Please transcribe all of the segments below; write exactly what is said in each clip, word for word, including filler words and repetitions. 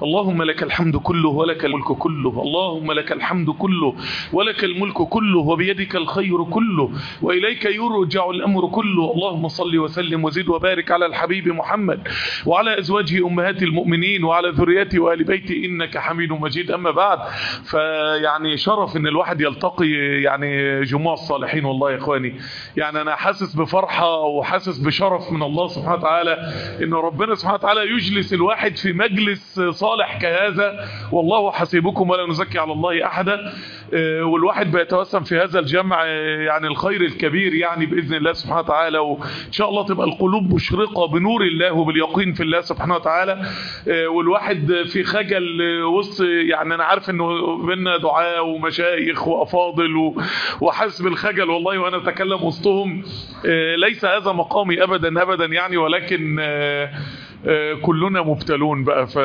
اللهم لك الحمد كله ولك الملك كله، اللهم لك الحمد كله ولك الملك كله وبيدك الخير كله وإليك يرجع الأمر كله. اللهم صل وسلم وزد وبارك على الحبيب محمد وعلى أزواجه أمهات المؤمنين وعلى ذريته وآل بيته إنك حميد مجيد. أما بعد، فيعني شرف إن الواحد يلتقي يعني جموع الصالحين. والله يا إخواني يعني أنا حاسس بفرحة وحاسس بشرف من الله سبحانه وتعالى إن ربنا سبحانه وتعالى يجلس الواحد في مجلس صالح كهذا. والله حسيبكم ولا نزكي على الله أحدا. والواحد بيتوسم في هذا الجمع يعني الخير الكبير يعني بإذن الله سبحانه وتعالى، وإن شاء الله تبقى القلوب مشرقة بنور الله وباليقين في الله سبحانه وتعالى. والواحد في خجل وسط يعني أنا عارف إنه بينا دعاء ومشايخ وأفاضل وحاسس بالخجل والله وأنا أتكلم وسطهم. ليس هذا مقامي أبدا أبدا يعني، ولكن كلنا مبتلون بقى ف...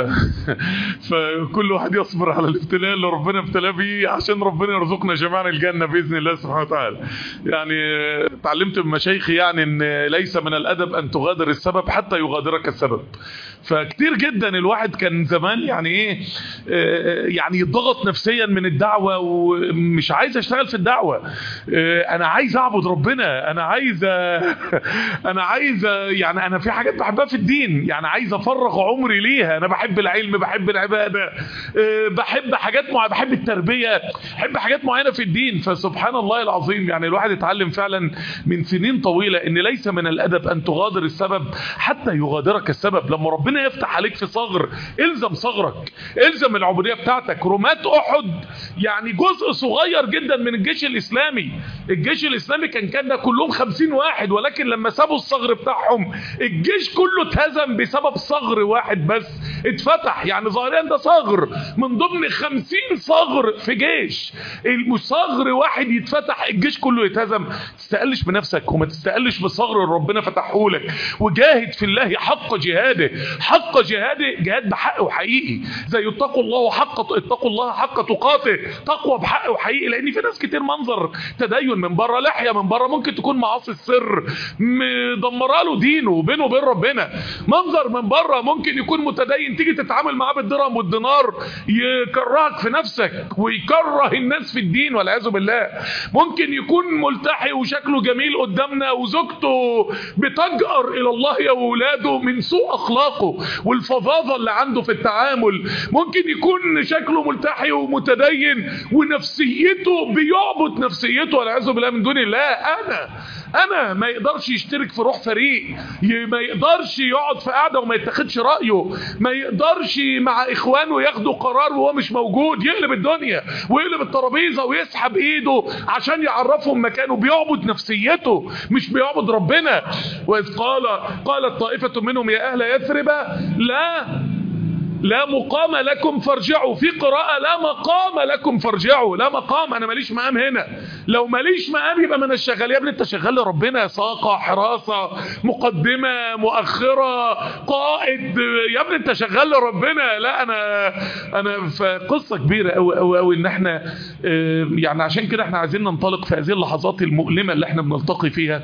فكل واحد يصبر على الابتلاء اللي ربنا ابتلاه بيه عشان ربنا يرزقنا جميعا الجنة بإذن الله سبحانه وتعالى. يعني تعلمت من مشايخي يعني ان ليس من الأدب أن تغادر السبب حتى يغادرك السبب. فكتير جدا الواحد كان زمان يعني ايه يعني يضغط نفسيا من الدعوة ومش عايز اشتغل في الدعوة، انا عايز اعبد ربنا، انا عايز انا عايز يعني انا في حاجات بحبها في الدين يعني عايز افرغ عمري ليها. انا بحب العلم، بحب العبادة، بحب حاجات معينة، بحب التربية، بحب حاجات معينة في الدين. فسبحان الله العظيم يعني الواحد اتعلم فعلا من سنين طويلة ان ليس من الادب ان تغادر السبب حتى يغادرك السبب. لما ربنا يفتح عليك في صغر الزم صغرك، الزم العبودية بتاعتك. رماة احد يعني جزء صغير جدا من الجيش الاسلامي. الجيش الاسلامي كان كان ده كلهم خمسين واحد، ولكن لما سابوا الصغر بتاعهم الجيش كله اتهزم بسبب صغر واحد بس اتفتح. يعني ظاهريا ده صغر من ضمن خمسين صغر في جيش، المصغر واحد يتفتح الجيش كله يتهزم. تستقلش بنفسك وما تستقلش بالصغر اللي ربنا فتحه لك، وجاهد في الله حق جهاده. حق جهاده جهاد بحق وحقيقي، زي اتقوا الله حق اتقوا الله حق تقاته، تقوى بحق وحقيقي. لان في ناس كتير منظر تدين من بره، لحيه من بره، ممكن تكون معاصي السر مدمره له دينه بينه وبين ربنا. منظر من بره ممكن يكون متدين، تيجي تتعامل معاه بالدرهم والدينار يكرهك في نفسك ويكره الناس في الدين والعياذ بالله. ممكن يكون ملتحي وشكله جميل قدامنا وزوجته بتجأر الى الله يا ولاده من سوء اخلاقه والفظاظه اللي عنده في التعامل. ممكن يكون شكله ملتحي ومتدين ونفسيته بيعبد نفسيته والعياذ بالله من دون الله. انا انا ما يقدرش يشترك في روح فريق، ما يقدرش يقعد في قعده وما يتاخدش رايه، ما يقدرش مع اخوانه ياخدوا قرار وهو مش موجود، يقلب الدنيا ويقلب الترابيزه ويسحب ايده عشان يعرفهم مكانه. بيعبد نفسيته مش بيعبد ربنا. واذ قال قالت طائفه منهم يا اهل يثرب لا لا مقام لكم فارجعوا. في قراءة لا مقام لكم فارجعوا. لا مقام، انا ماليش مقام هنا. لو ماليش مقام يبقى من الشغال. يا ابني انت شغال لربنا، ساقة، حراسة، مقدمة، مؤخرة، قائد، يا ابني انت شغال لربنا. لا انا انا في قصة كبيرة قوي قوي قوي ان احنا يعني عشان كده احنا عايزين ننطلق في هذه اللحظات المؤلمة اللي احنا بنلتقي فيها.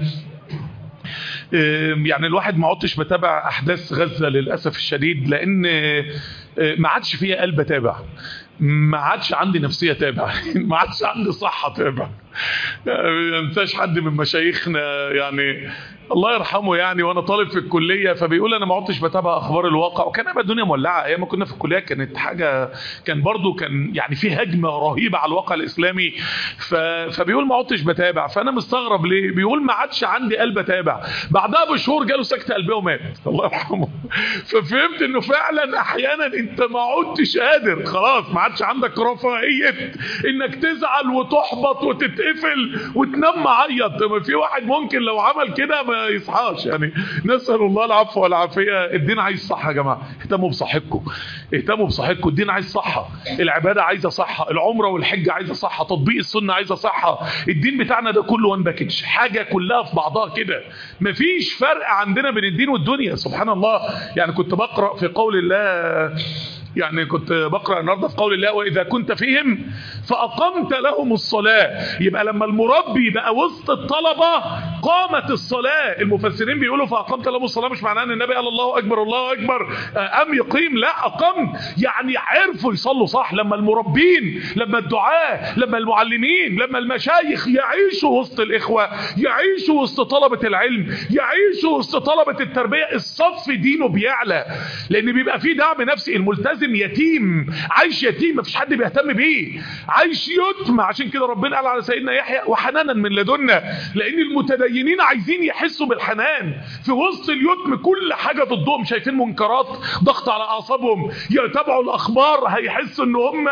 يعني الواحد ما عدتش بتابع احداث غزة للأسف الشديد، لان ما عادش فيها قلب اتابع، ما عادش عندي نفسية تابع، ما عادش عندي صحة تابع. ما انساش حد من مشايخنا يعني الله يرحمه يعني وانا طالب في الكليه فبيقول انا ما عدتش بتابع اخبار الواقع. وكان بقى الدنيا مولعه ايام ما كنا في الكليه، كانت حاجه كان برضو كان يعني في هجمه رهيبه على الواقع الاسلامي. ف... فبيقول ما عدتش بتابع. فانا مستغرب ليه بيقول ما عادش عندي قلب اتابع. بعدها بشهور جاله سكته قلبيه ومات الله يرحمه. ففهمت انه فعلا احيانا انت ما عدتش قادر، خلاص ما عادش عندك رفاهيه انك تزعل وتحبط وتتقفل وتنام معيط. في واحد ممكن لو عمل كده ما يصحاش يعني. نسأل الله العفو والعافية. الدين عايز صحة يا جماعة، اهتموا بصحتكم، اهتموا بصحتكم. الدين عايز صحة، العبادة عايزة صحة، العمرة والحج عايزة صحة، تطبيق السنة عايزة صحة. الدين بتاعنا ده كله وان باكج، حاجة كلها في بعضها كده، مفيش فرق عندنا بين الدين والدنيا. سبحان الله. يعني كنت بقرأ في قول الله يعني كنت بقرأ النهارده في قول الله وإذا كنت فيهم فأقمت لهم الصلاة. يبقى لما المربي بقى وسط الطلبة قامت الصلاة. المفسرين بيقولوا فأقمت لهم الصلاة مش معناه ان النبي قال الله أكبر الله أكبر أم يقيم، لا، أقمت يعني عرفوا يصلوا صح. لما المربين، لما الدعاة، لما المعلمين، لما المشايخ يعيشوا وسط الإخوة، يعيشوا وسط طلبة العلم، يعيشوا وسط طلبة التربية، الصف دينه بيعلى، لأن بيبقى فيه دعم نفسي. الملتزم يتيم، عايش يتيم، مفيش حد بيهتم بيه، عايش يتم. عشان كده ربنا قال على سيدنا يحيى وحنانا من لدنا، لأن المتدينين عايزين يحسوا بالحنان في وسط اليتم. كل حاجة ضدهم، شايفين منكرات، ضغط على أعصابهم، يتابعوا الأخبار هيحسوا إن هم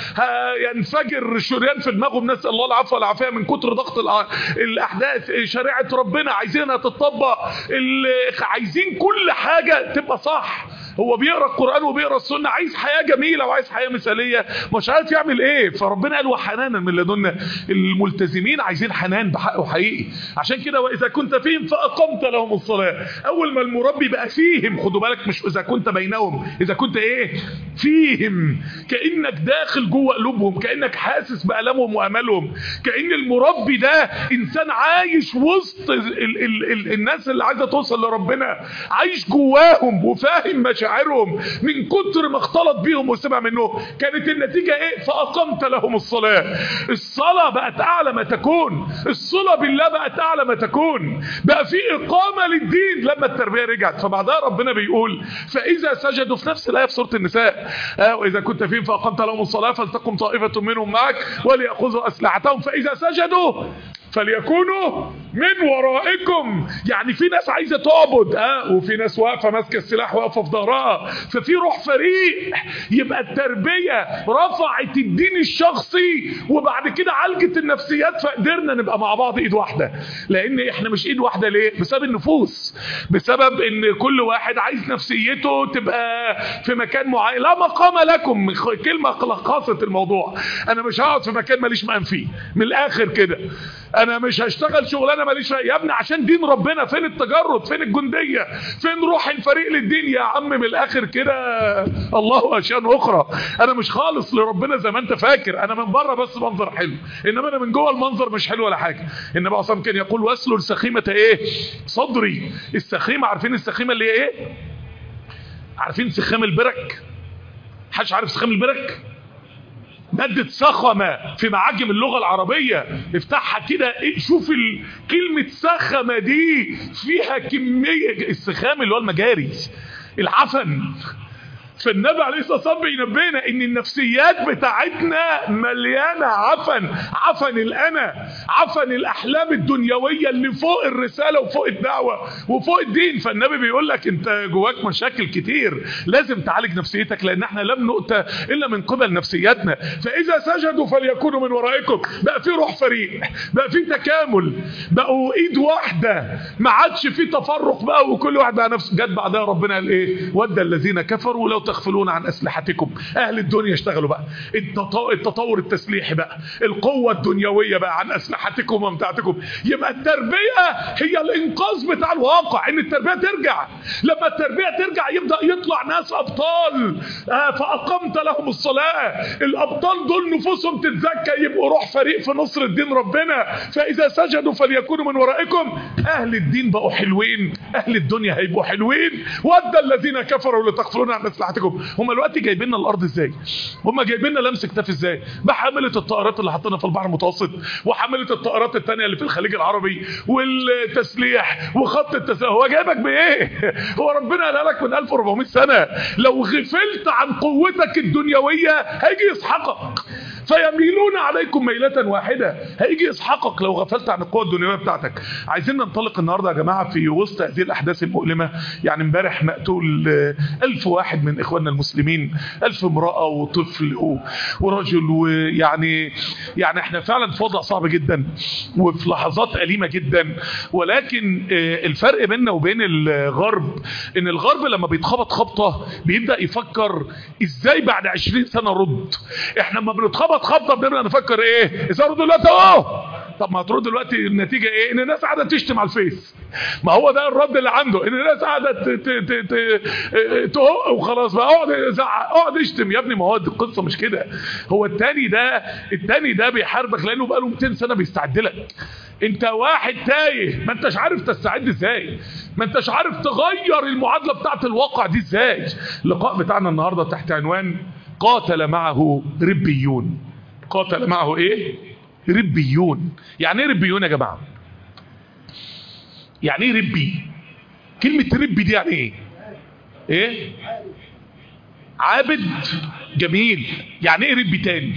ينفجر شريان في دماغهم، نسأل الله العفو والعافية من كتر ضغط الأحداث. شريعة ربنا عايزينها تطبق، عايزين كل حاجة تبقى صح. هو بيقرأ القرآن وبيقرأ السنة، عايز حياة جميلة وعايز حياة مثالية، مش عارف يعمل ايه. فربنا قال وحنانا من لدنا. الملتزمين عايزين حنان بحقه حقيقي. عشان كده وإذا كنت فيهم فأقمت لهم الصلاة. أول ما المربي بقى فيهم، خدوا بالك، مش إذا كنت بينهم، إذا كنت ايه فيهم، كأنك داخل جوه قلوبهم، كأنك حاسس بألمهم وأملهم، كأن المربي ده إنسان عايش وسط ال ال ال ال الناس اللي عايزة توصل لربنا، عايش جواهم وفاهم مشاعرهم من كتر ما اختلط بيهم وسمع منهم. كانت النتيجة ايه؟ فأقمت لهم الصلاة. الصلاة بقت أعلى ما تكون، الصلة بالله بقت أعلى ما تكون، بقى في إقامة للدين لما التربية رجعت. فبعدها ربنا بيقول فإذا سجدوا، في نفس الآية في سورة النساء، آه وإذا كنت فيهم فأقمت لهم الصلاة فلتقم طائفة منهم معك وليأخذوا أسلحتهم فإذا سجدوا فليكونوا من ورائكم. يعني في ناس عايزة تعبد، اه وفي ناس واقفة ماسكة السلاح واقفة في ظهرها، ففي روح فريق. يبقى التربية رفعت الدين الشخصي وبعد كده عالجت النفسيات، فقدرنا نبقى مع بعض ايد واحدة. لان احنا مش ايد واحدة ليه؟ بسبب النفوس، بسبب ان كل واحد عايز نفسيته تبقى في مكان معين. لا مقام لكم، كلمة لخصت الموضوع. انا مش هقعد في مكان ماليش مقام فيه، من الاخر كده. انا مش هشتغل شغلانه ماليش فيها يا ابني عشان دين ربنا. فين التجرد؟ فين الجنديه؟ فين روح الفريق للدين يا عم؟ من الاخر كده الله اشياء اخرى. انا مش خالص لربنا زي ما انت فاكر. انا من بره بس منظر حلو، انما انا من جوه المنظر مش حلو ولا حاجه. النبي اصلا كان يقول واسلل سخيمه ايه؟ صدري. السخيمه، عارفين السخيمه اللي هي ايه؟ عارفين سخام البرك؟ محدش عارف سخام البرك؟ مادة سخمة في معاجم اللغة العربية، افتحها كده شوف كلمة سخمة دي فيها كمية. السخام اللي هو المجاري، العفن. فالنبي عليه الصلاة والسلام بينبهنا ان النفسيات بتاعتنا مليانة عفن، عفن الانا، عفن الاحلام الدنيوية اللي فوق الرسالة وفوق الدعوة وفوق الدين. فالنبي بيقول لك انت جواك مشاكل كتير، لازم تعالج نفسيتك، لان احنا لم نؤتى الا من قبل نفسياتنا. فاذا سجدوا فليكونوا من ورائكم. بقى في روح فريق، بقى في تكامل، بقوا ايد واحدة، ما عادش في تفرق بقى وكل واحد بقى نفسه. جت بعدها ربنا قال ايه؟ ود الذين كفروا لو تغفلون عن أسلحتكم. أهل الدنيا اشتغلوا بقى التطور التسليحي بقى، القوة الدنيوية بقى عن أسلحتكم وممتعتكم. يبقى التربية هي الإنقاذ بتاع الواقع، إن التربية ترجع. لما التربية ترجع يبدأ يطلع ناس أبطال، آه فأقمت لهم الصلاة. الأبطال دول نفوسهم تتزكى، يبقوا روح فريق في نصر الدين ربنا. فإذا سجدوا فليكونوا من ورائكم. أهل الدين بقوا حلوين، أهل الدنيا هيبقوا حلوين. ود الذين كفروا لتغفلون عن أسلحتكم. هم دلوقتي جايبين لنا الارض ازاي؟ هم جايبين لنا لمس كتاف ازاي؟ بحمله الطائرات اللي حاطينها في البحر المتوسط، وحمله الطائرات الثانيه اللي في الخليج العربي، والتسليح وخط التسليح. هو جايبك بايه؟ هو ربنا قال لك من ألف وأربعمائة سنه لو غفلت عن قوتك الدنيويه هيجي يسحقك، فيميلون عليكم ميلة واحدة. هيجي يسحقك لو غفلت عن القوة الدنيوية بتاعتك. عايزين ننطلق النهاردة يا جماعة في وسط هذه الأحداث المؤلمة. يعني امبارح مقتول ألف واحد من إخواننا المسلمين، ألف امرأة وطفل ورجل، ويعني يعني احنا فعلا في وضع صعب جدا وفي لحظات أليمة جدا. ولكن الفرق بيننا وبين الغرب ان الغرب لما بيتخبط خبطة بيبدأ يفكر ازاي بعد عشرين سنة رد. احنا لما بنتخبط خبطة بنبدأ نفكر ايه؟ ازاي رد دلوقتي؟ اهو طب ما هترد دلوقتي النتيجة ايه؟ ان الناس قاعدة تشتم على الفيس. ما هو ده الرد اللي عنده، ان الناس قاعدة تهق وخلاص بقى اقعد ازعق اقعد اشتم. يا ابني ما هو القصة مش كده. هو التاني ده التاني ده بيحاربك لانه بقاله مئتين سنة بيستعد لك. انت واحد تايه، ما انتش عارف تستعد ازاي، ما انتش عارف تغير المعادلة بتاعت الواقع دي ازاي. اللقاء بتاعنا النهاردة تحت عنوان قاتل معه ربيون. قاتل معه ايه؟ ربيون. يعني ايه ربيون يا جماعة؟ يعني ايه ربي؟ كلمة ربي دي يعني ايه؟ ايه؟ عابد. جميل. يعني ايه ربي تاني؟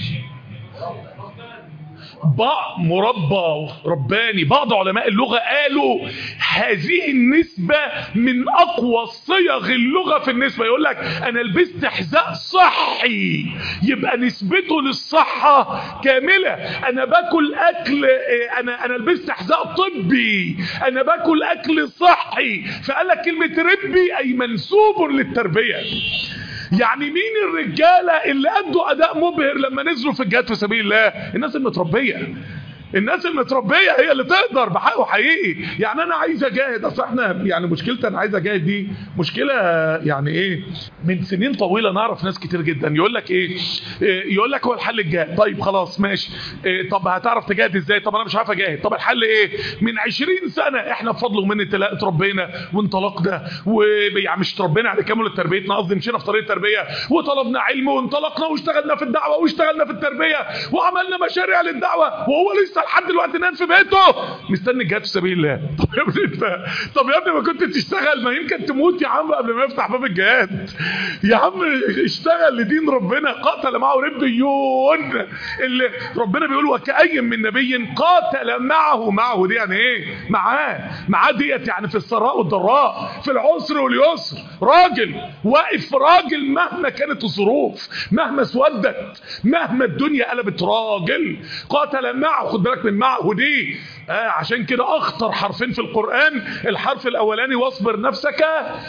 بعض مربى رباني. بعض علماء اللغة قالوا هذه النسبة من اقوى صيغ اللغة في النسبة. يقول لك انا لبست حذاء صحي، يبقى نسبته للصحة كاملة. انا باكل اكل، انا انا لبست حذاء طبي، انا باكل اكل صحي. فقال لك كلمة ربي اي منسوب للتربية. يعني مين الرجالة اللي ادوا اداء مبهر لما نزلوا في الجهاد في سبيل الله؟ الناس المتربية. الناس المتربية هي اللي تقدر بحقه حقيقي. يعني انا عايز اجاهد، اصل احنا يعني مشكلتنا انا عايز اجاهد دي مشكلة يعني ايه، من سنين طويلة نعرف ناس كتير جدا يقول لك ايه، يقول لك هو الحل الجهاد. طيب خلاص ماشي، إيه طب هتعرف تجاهد ازاي؟ طب انا مش عارف اجاهد. طب الحل ايه؟ من عشرين سنة احنا بفضل ومن تلاقي اتربينا وانطلقنا، ويعني مش تربينا على كامل تربيتنا، قصدي مشينا في طريق التربية وطلبنا علم وانطلقنا واشتغلنا في الدعوة واشتغلنا في التربية وعملنا مشاريع للدعوة، وهو لسه لحد دلوقتي نام في بيته مستني الجهاد في سبيل الله. طب يا ابني انت، طب يا ابني ما كنت تشتغل، ما يمكن تموت يا عم قبل ما يفتح باب الجهاد. يا عم اشتغل لدين ربنا. قاتل معه ربيون، اللي ربنا بيقول وكأي من نبي قاتل معه. معه دي يعني ايه؟ معاه. معاه ديت يعني في السراء والضراء، في العسر واليسر. راجل واقف، راجل مهما كانت الظروف، مهما اسودت، مهما الدنيا قلبت، راجل قاتل معه. خد بالك من معه دي، آه عشان كده اخطر حرفين في القرآن الحرف الاولاني واصبر نفسك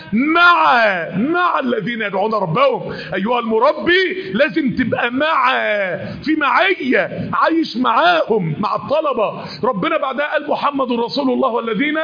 مع مع الذين يدعون ربهم. ايها المربي لازم تبقى مع، في معية، عايش معاهم، مع الطلبة. ربنا بعدها قال محمد رسول الله والذين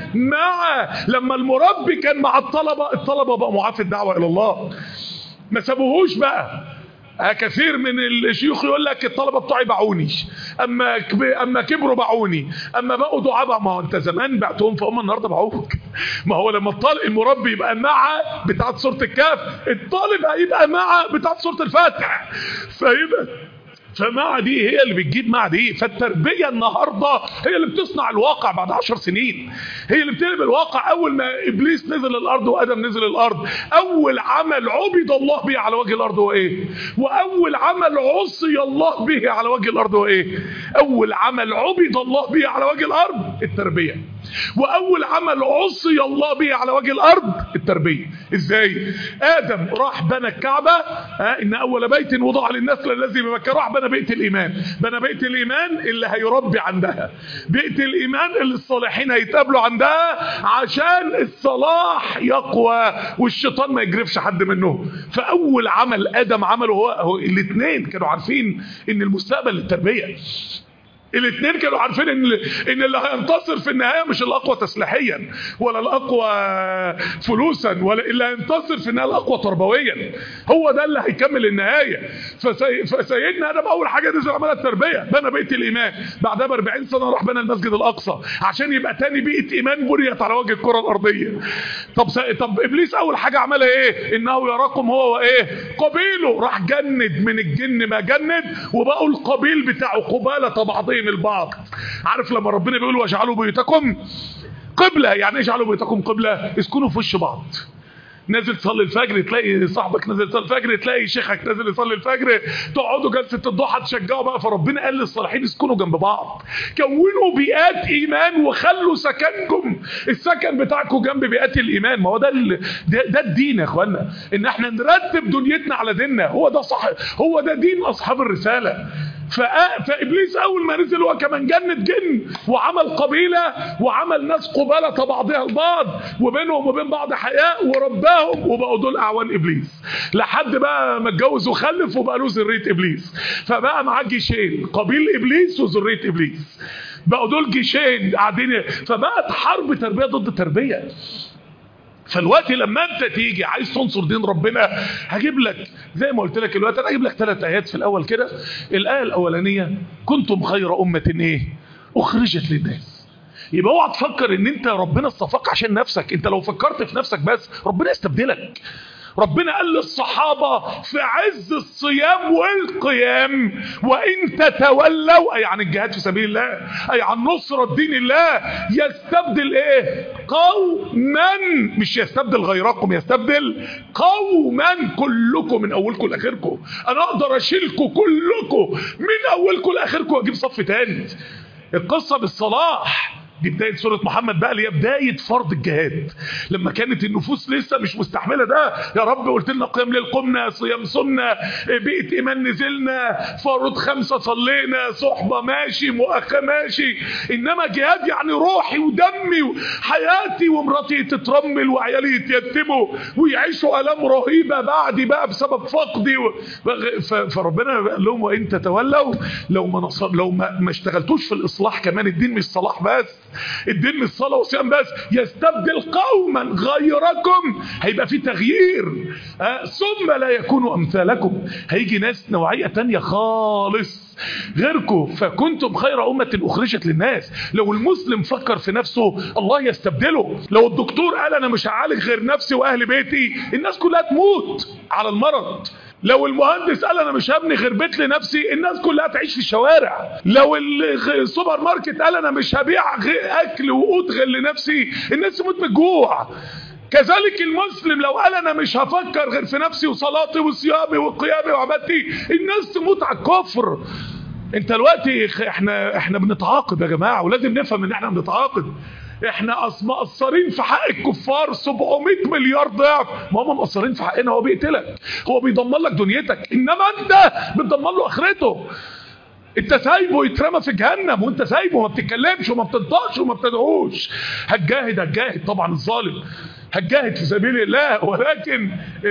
مع. لما المربي كان مع الطلبة، الطلبة بقى معاه في الدعوة الى الله، ما سابوهوش بقى. كثير من الشيوخ يقول لك الطلبه بتوعي باعوني، اما اما كبروا باعوني، اما بقوا دعاء. ما هو انت زمان بعتهم فهم النهارده باعوك. ما هو لما الطالب المربي يبقى مع بتاعت سوره الكهف، الطالب هيبقى مع بتاعت سوره الفاتح. فيبقى فمع دي هي اللي بتجيب مع دي. فالتربية النهاردة هي اللي بتصنع الواقع بعد عشر سنين، هي اللي بتقلب الواقع. اول ما ابليس نزل الارض وادم نزل الارض، اول عمل عبد الله به على وجه الارض هو ايه؟ واول عمل عصي الله به على وجه الارض هو ايه؟ اول عمل عبد الله به على وجه الارض التربية، واول عمل عصي الله به على وجه الارض التربية. ازاي؟ ادم راح بنى الكعبة، ها ان اول بيت وضع للناس الذي بمكة، راح بنى بيت الايمان. بنى بيت الايمان اللي هيربي عندها، بيت الايمان اللي الصالحين هيتقابلوا عندها عشان الصلاح يقوى والشيطان ما يجرفش حد منهم. فاول عمل ادم عمله هو, هو الاثنين كانوا عارفين ان المستقبل للتربية. الاثنين كانوا عارفين ان ان اللي هينتصر في النهايه مش الاقوى تسليحيا ولا الاقوى فلوسا، ولا اللي هينتصر في النهايه الاقوى تربويا. هو ده اللي هيكمل النهايه. فسي... فسيدنا ادم اول حاجه نزل عملها التربيه، بنى بيت الايمان. بعدها ب أربعين سنه راح بنى المسجد الاقصى عشان يبقى تاني بيئه ايمان بنيت على وجه الكره الارضيه. طب س... طب ابليس اول حاجه عملها ايه؟ انه يراكم هو وايه؟ قبيله. راح جند من الجن ما جند، وبقوا القبيل بتاعه قباله بعضهم البعض. عارف لما ربنا بيقول واجعلوا بيوتكم قبلة، يعني اجعلوا بيوتكم قبلة؟ اسكنوا في وش بعض. نازل تصلي الفجر تلاقي صاحبك نازل يصلي الفجر، تلاقي شيخك نازل يصلي الفجر، تقعدوا جلسه الضحى تشجعوا بقى. فربنا قال للصالحين اسكنوا جنب بعض، كونوا بيئات ايمان وخلوا سكنكم السكن بتاعكم جنب بيئات الايمان. ما هو ده ده, ده الدين يا اخوانا، ان احنا نرتب دنيتنا على ديننا. هو ده صح، هو ده دين اصحاب الرساله. فابليس اول ما نزل هو كمان جند جن وعمل قبيله وعمل ناس قباله بعضها البعض وبينهم وبين بعض حياء ورباهم، وبقوا دول اعوان ابليس لحد بقى ما اتجوز وخلف وبقى له ذريه ابليس. فبقى معاه جيشين، قبيل ابليس وذريه ابليس، بقوا دول جيشين قاعدين. فبقت حرب تربيه ضد تربيه. فالوقت لما انت تيجي عايز تنصر دين ربنا، هجيب لك زي ما قلت لك الوقت، انا هجيب لك ثلاث ايات في الاول كده. الايه الاولانيه كنتم خير امه ايه اخرجت للناس. يبقى اوعى تفكر ان انت ربنا اصطفاك عشان نفسك. انت لو فكرت في نفسك بس ربنا يستبدلك. ربنا قال للصحابة في عز الصيام والقيام وإن تتولوا، أي عن الجهاد في سبيل الله، أي عن نصرة دين الله، يستبدل إيه؟ قوما، مش يستبدل غيركم، يستبدل قوما كلكم من أولكم لآخركم. أنا أقدر أشيلكم كلكم من أولكم لآخركم وأجيب صف تاني. القصة بالصلاح دي بداية سورة محمد بقى، اللي هي بداية فرض الجهاد، لما كانت النفوس لسه مش مستحملة ده. يا رب قلت لنا قيام ليل قمنا، صيام سنة، بيئة إيمان نزلنا، فروض خمسة صلينا، صحبة ماشي، مؤخة ماشي، إنما جهاد يعني روحي ودمي وحياتي، ومراتي تترمل وعيالي يتيتموا ويعيشوا آلام رهيبة بعدي بقى بسبب فقدي و... فربنا قال لهم وإن تتولوا، لو ما نصر لو ما, ما اشتغلتوش في الإصلاح كمان، الدين مش صلاح بس، الدين مش صلاة وصيام بس، يستبدل قوما غيركم، هيبقى في تغيير، أه؟ ثم لا يكونوا أمثالكم، هيجي ناس نوعية تانية خالص غيركم. فكنتم خير أمة أخرجت للناس. لو المسلم فكر في نفسه الله يستبدله. لو الدكتور قال أنا مش هعالج غير نفسي وأهل بيتي، الناس كلها تموت على المرض. لو المهندس قال انا مش هبني غير بيت لنفسي، الناس كلها تعيش في الشوارع. لو السوبر ماركت قال انا مش هبيع اكل وقوت غير لنفسي، الناس تموت من الجوع. كذلك المسلم لو قال انا مش هفكر غير في نفسي وصلاتي وصيامي وقيامي وعبادتي، الناس تموت على الكفر. انت دلوقتي احنا احنا بنتعاقب يا جماعه، ولازم نفهم ان احنا بنتعاقب. احنا مقصرين في حق الكفار سبعمائة مليار ضعف، ما هم مقصرين في حقنا. هو بيقتلك، هو بيدمر لك دنيتك، انما انت بتدمر له اخرته. انت سايبه يترمى في جهنم وانت سايبه ما بتتكلمش وما بتنطقش وما بتدعوش. هتجاهد هتجاهد طبعا الظالم، هتجاهد في سبيل الله، ولكن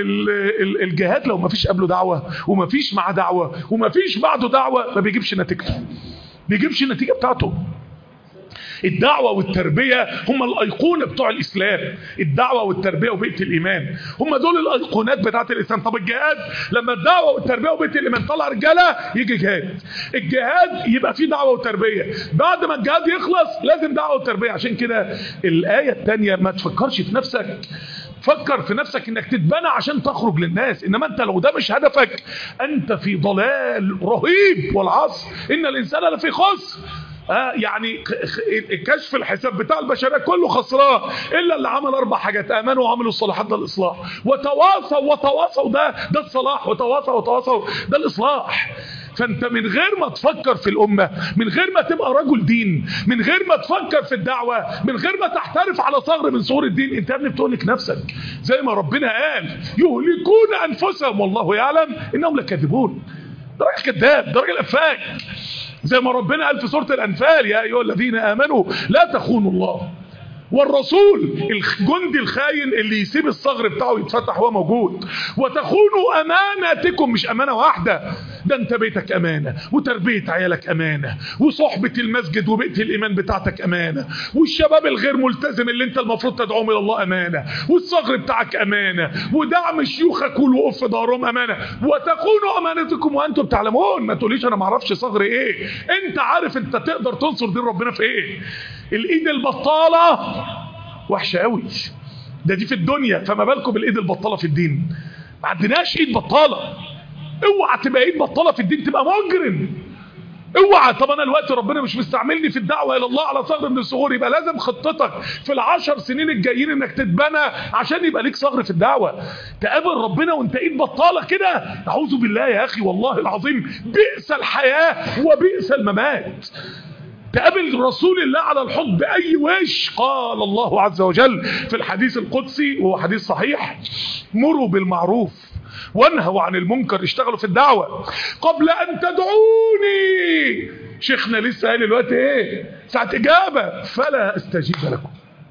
الجهاد لو ما فيش قبله دعوه وما فيش معاه دعوه وما فيش بعده دعوه ما بيجيبش نتيجته، بيجيبش النتيجه بتاعته. الدعوة والتربية هم الأيقونة بتوع الإسلام. الدعوة والتربية وبيئة الإيمان هم دول الأيقونات بتاعت الإسلام. طب الجهاد، لما الدعوة والتربية وبيئة الإيمان طلع رجالة يجي جهاد. الجهاد يبقى فيه دعوة وتربية، بعد ما الجهاد يخلص لازم دعوة وتربية. عشان كده الآية الثانية ما تفكرش في نفسك، فكر في نفسك انك تتبنى عشان تخرج للناس. انما انت لو ده مش هدفك انت في ضلال رهيب. والعصر ان الانسان لفي خسر. آه يعني كشف الحساب بتاع البشرية كله خسران إلا اللي عمل أربع حاجات: آمنوا وعملوا الصالحات، ده الإصلاح، وتواصوا وتواصوا، ده ده الصلاح، وتواصوا وتواصوا، ده الإصلاح. فأنت من غير ما تفكر في الأمة، من غير ما تبقى رجل دين، من غير ما تفكر في الدعوة، من غير ما تحترف على ثغر من ثغور الدين، أنت يا ابني بتهلك نفسك. زي ما ربنا قال: يهلكون أنفسهم والله يعلم إنهم لكاذبون. ده راجل كذاب، ده راجل أفاك. زي ما ربنا قال في سورة الأنفال: يا أيها الذين آمنوا لا تخونوا الله والرسول. الجندي الخاين اللي يسيب الثغر بتاعه يتفتح وهو موجود. وتخونوا أماناتكم، مش أمانة واحدة، ده انت بيتك أمانة، وتربية عيالك أمانة، وصحبة المسجد وبيئة الإيمان بتاعتك أمانة، والشباب الغير ملتزم اللي انت المفروض تدعوهم إلى الله أمانة، والثغر بتاعك أمانة، ودعم شيوخك والوقوف في دارهم أمانة. وتخونوا أمانتكم وأنتم تعلمون. ما تقوليش أنا معرفش ثغر إيه، انت عارف انت تقدر تنصر دين ربنا في إيه. الإيد البطالة وحشة قوي، ده دي في الدنيا، فما بالكم بالايد البطالة في الدين. ما عندناش ايد بطالة. اوعى تبقى ايد بطالة في الدين، تبقى مجرم. اوعى. طب انا الوقت ربنا مش مستعملني في الدعوة الى الله على ثغر من الثغور، يبقى لازم خطتك في العشر سنين الجايين انك تتبنى عشان يبقى ليك ثغر في الدعوة. تقابل ربنا وانت ايد بطالة كده، اعوذ بالله يا اخي، والله العظيم بئس الحياة وبئس الممات. تقابل رسول الله على الحوض بأي وش. قال الله عز وجل في الحديث القدسي، وهو حديث صحيح: مروا بالمعروف وانهوا عن المنكر، اشتغلوا في الدعوة قبل أن تدعوني. شيخنا لسه قال الوقت ايه؟ ساعة إجابة: فلا استجيب لكم،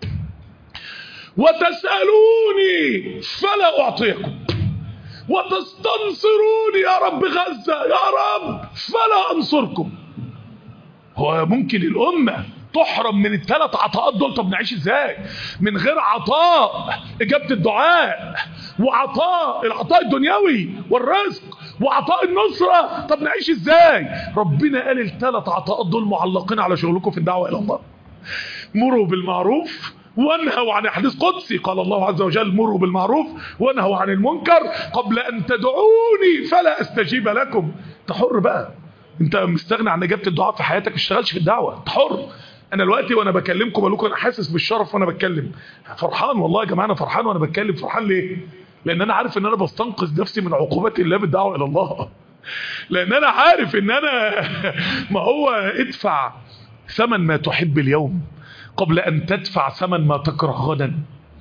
وتسألوني فلا أعطيكم، وتستنصروني يا رب غزة يا رب فلا أنصركم. هو ممكن الأمة تحرم من الثلاث عطاءات دول؟ طب نعيش ازاي من غير عطاء إجابة الدعاء، وعطاء العطاء الدنيوي والرزق، وعطاء النصرة. طب نعيش ازاي؟ ربنا قال الثلاث عطاءات دول معلقين على شغلكم في الدعوة الى الله. مروا بالمعروف وانهوا عن حديث قدسي، قال الله عز وجل مروا بالمعروف وانهوا عن المنكر قبل ان تدعوني فلا استجيب لكم. انت حر بقى، انت مستغني عن اجابه الدعاء في حياتك، ما تشتغلش في الدعوه، انت حر. انا دلوقتي وانا بكلمكم بقول لكم انا حاسس بالشرف وانا بتكلم، فرحان والله يا جماعه، انا فرحان وانا بتكلم. فرحان ليه؟ لان انا عارف ان انا بستنقذ نفسي من عقوبات الله بالدعوه الى الله. لان انا عارف ان انا ما هو ادفع ثمن ما تحب اليوم قبل ان تدفع ثمن ما تكره غدا.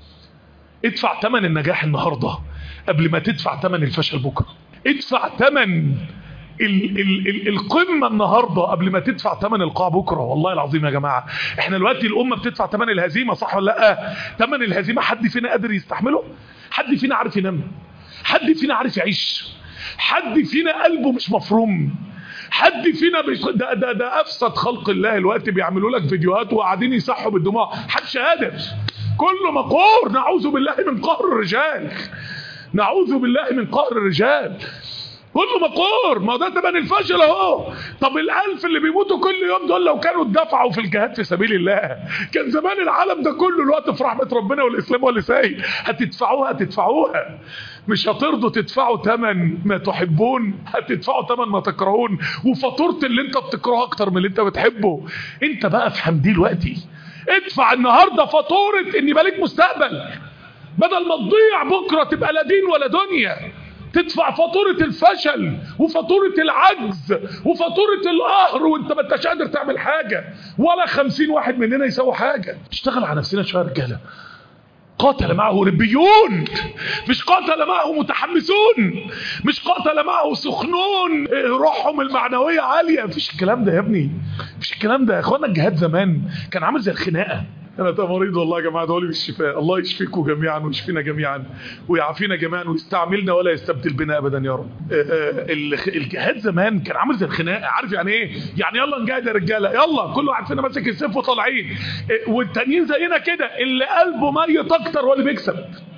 ادفع ثمن النجاح النهارده قبل ما تدفع ثمن الفشل بكره. ادفع ثمن ال ال ال القمه النهارده قبل ما تدفع ثمن القاع بكره. والله العظيم يا جماعه احنا دلوقتي الامه بتدفع ثمن الهزيمه، صح ولا لا؟ ثمن الهزيمه حد فينا قادر يستحمله؟ حد فينا عارف ينام؟ حد فينا عارف يعيش؟ حد فينا قلبه مش مفروم؟ حد فينا بيش... ده, ده, ده افسد خلق الله الوقت بيعملوا لك فيديوهات وقاعدين يصحوا بالدموع، حدش قادر، كله مقهور. نعوذ بالله من قهر الرجال، نعوذ بالله من قهر الرجال، كله مقهور. ما ده تمن الفشل اهو. طب الالف اللي بيموتوا كل يوم دول لو كانوا اتدفعوا في الجهاد في سبيل الله كان زمان العالم ده كله الوقت في رحمه ربنا والاسلام هو اللي سايق. هتدفعوها هتدفعوها، مش هترضوا تدفعوا ثمن ما تحبون، هتدفعوا ثمن ما تكرهون، وفاتوره اللي انت بتكرهه اكتر من اللي انت بتحبه. انت بقى افهم دي دلوقتي، ادفع النهارده فاتوره ان يبقى ليك مستقبل، بدل ما تضيع بكره تبقى لا دين ولا دنيا. تدفع فاتوره الفشل وفاتوره العجز وفاتوره القهر وانت ما انتش قادر تعمل حاجه، ولا خمسين واحد مننا يسوي حاجه. اشتغل على نفسنا شويه يا رجاله. قاتل معه ربيون، مش قاتل معه متحمسون، مش قاتل معه سخنون روحهم المعنويه عاليه. مفيش الكلام ده يا ابني، مفيش الكلام ده يا اخوانا. الجهاد زمان كان عامل زي الخناقه. انا مريض والله يا جماعه، دعوا لي بالشفاء. الله يشفيكم جميعا ويشفينا جميعا ويعافينا جميعا ويستعملنا ولا يستبدل بنا ابدا يا رب. الجهاد زمان كان عامل زي الخناقه. عارف يعني ايه؟ يعني يلا نجاهد يا رجاله، يلا كل واحد فينا ماسك السيف وطالعين، والتانيين زينا كده. اللي قلبه ميت اكتر هو اللي بيكسب،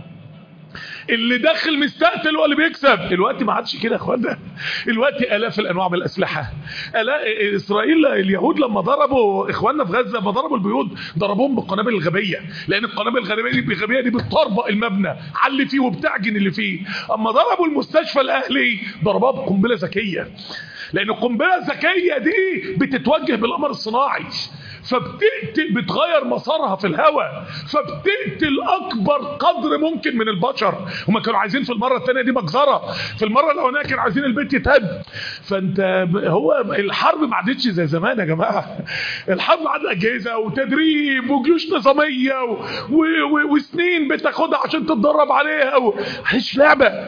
اللي داخل مستقتل هو اللي بيكسب. الوقت ما عادش كده يا اخوانا، الوقت الاف الانواع من الاسلحه. اسرائيل اليهود لما ضربوا اخواننا في غزه، لما ضربوا البيوت ضربوهم بالقنابل الغبيه، لان القنابل الغبيه دي الغبيه دي بتطربق المبنى على اللي فيه وبتعجن اللي فيه. اما ضربوا المستشفى الاهلي ضربوها بقنبله ذكيه، لان القنبله الذكيه دي بتتوجه بالقمر الصناعي، فبتقتل، بتغير مسارها في الهواء، فبتقتل اكبر قدر ممكن من البشر. هما كانوا عايزين في المره الثانيه دي مجزره، في المره الاولانيه كانوا عايزين البيت يتهد. فانت هو الحرب ما عادتش زي زمان يا جماعه. الحرب عاد اجهزه وتدريب وجيوش نظاميه و... و... و... وسنين بتاخدها عشان تتدرب عليها و... مش لعبه.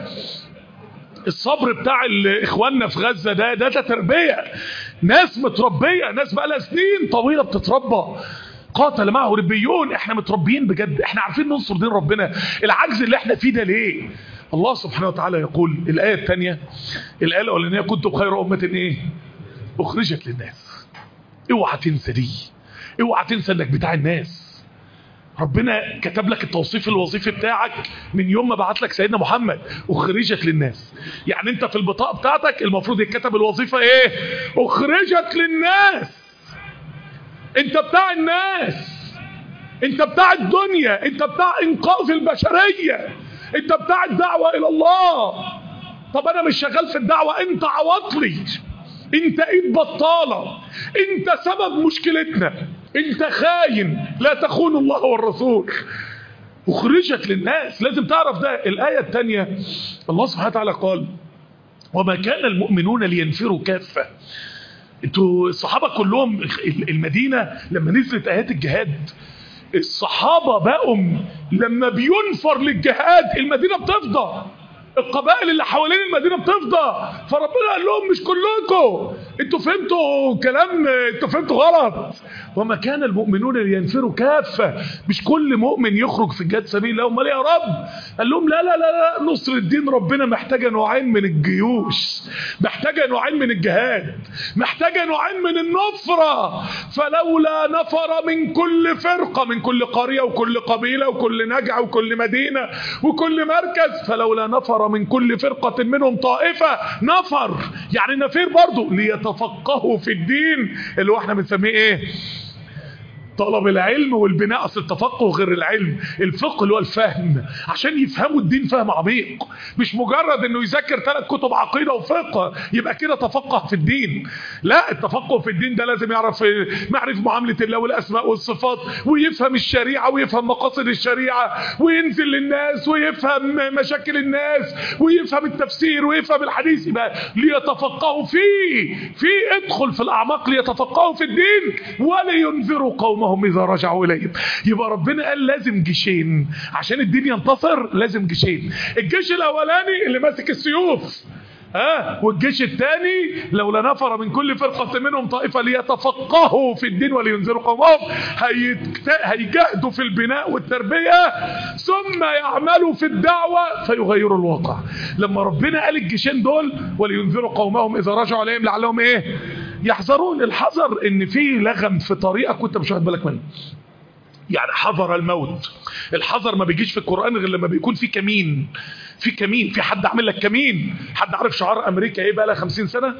الصبر بتاع اخواننا في غزه ده ده تربيه، ناس متربيه، ناس بقى لها سنين طويله بتتربى. قاتل معه ربيون. احنا متربيين بجد، احنا عارفين ننصر دين ربنا. العجز اللي احنا فيه ده ليه؟ الله سبحانه وتعالى يقول الايه الثانيه، الايه الاولانيه كنتم خير امه ايه؟ اخرجت للناس. اوعى تنسى دي، اوعى تنسى انك بتاع الناس. ربنا كتب لك التوصيف الوظيفي بتاعك من يوم ما بعت لك سيدنا محمد، اخرجت للناس. يعني انت في البطاقه بتاعتك المفروض يتكتب الوظيفه ايه؟ اخرجت للناس. انت بتاع الناس، انت بتاع الدنيا، انت بتاع انقاذ البشريه، انت بتاع الدعوه الى الله. طب انا مش شغال في الدعوه، انت عواطلي، انت ايد بطاله، انت سبب مشكلتنا، انت خاين، لا تخون الله والرسول. اخرجت للناس، لازم تعرف ده. الآية الثانية الله سبحانه وتعالى قال وما كان المؤمنون لينفروا كافة. انتوا الصحابة كلهم، المدينة لما نزلت آيات الجهاد الصحابة بقوا لما بينفر للجهاد المدينة بتفضى، القبائل اللي حوالين المدينة بتفضى. فربنا قال لهم مش كلكم، انتوا فهمتوا كلام، انتوا فهمتوا غلط. وما كان المؤمنون لينفروا كافة، مش كل مؤمن يخرج في جهاد سبيل الله. امال يا رب؟ قال لهم لا لا لا لا، نصر الدين ربنا محتاجة نوعين من الجيوش، محتاجة نوعين من الجهاد، محتاجة نوعين من النفرة. فلولا نفر من كل فرقة، من كل قرية وكل قبيلة وكل نجع وكل مدينة وكل مركز، فلولا نفر نفر من كل فرقة منهم طائفة، نفر يعني نفير برضو، ليتفقهوا في الدين اللي هو احنا بنسميه ايه؟ طلب العلم والبناء. اصل التفقه غير العلم، الفقه اللي هو الفهم، عشان يفهموا الدين فهم عميق، مش مجرد انه يذاكر ثلاث كتب عقيده وفقه يبقى كده تفقه في الدين. لا، التفقه في الدين ده لازم يعرف معرفه معامله الله والاسماء والصفات، ويفهم الشريعه ويفهم مقاصد الشريعه، وينزل للناس ويفهم مشاكل الناس، ويفهم التفسير ويفهم الحديث. يبقى ليتفقهوا فيه، في ادخل في الاعماق ليتفقهوا في الدين ولينذروا قومهم هم إذا رجعوا إليهم. يبقى ربنا قال لازم جيشين عشان الدين ينتصر، لازم جيشين. الجيش الأولاني اللي ماسك السيوف، ها، والجيش الثاني لولا نفر من كل فرقة منهم طائفة ليتفقهوا في الدين ولينذروا قومهم، هيجاهدوا في البناء والتربية ثم يعملوا في الدعوة فيغيروا الواقع. لما ربنا قال الجيشين دول ولينذروا قومهم إذا رجعوا إليهم لعلهم إيه؟ يحذرون. الحذر ان في لغم في طريقك وانت مش واخد بالك منه، يعني حذر الموت. الحذر ما بيجيش في القرآن غير لما بيكون في كمين، في كمين، في حد عامل لك كمين. حد عارف شعار امريكا ايه بقى لها خمسين سنة؟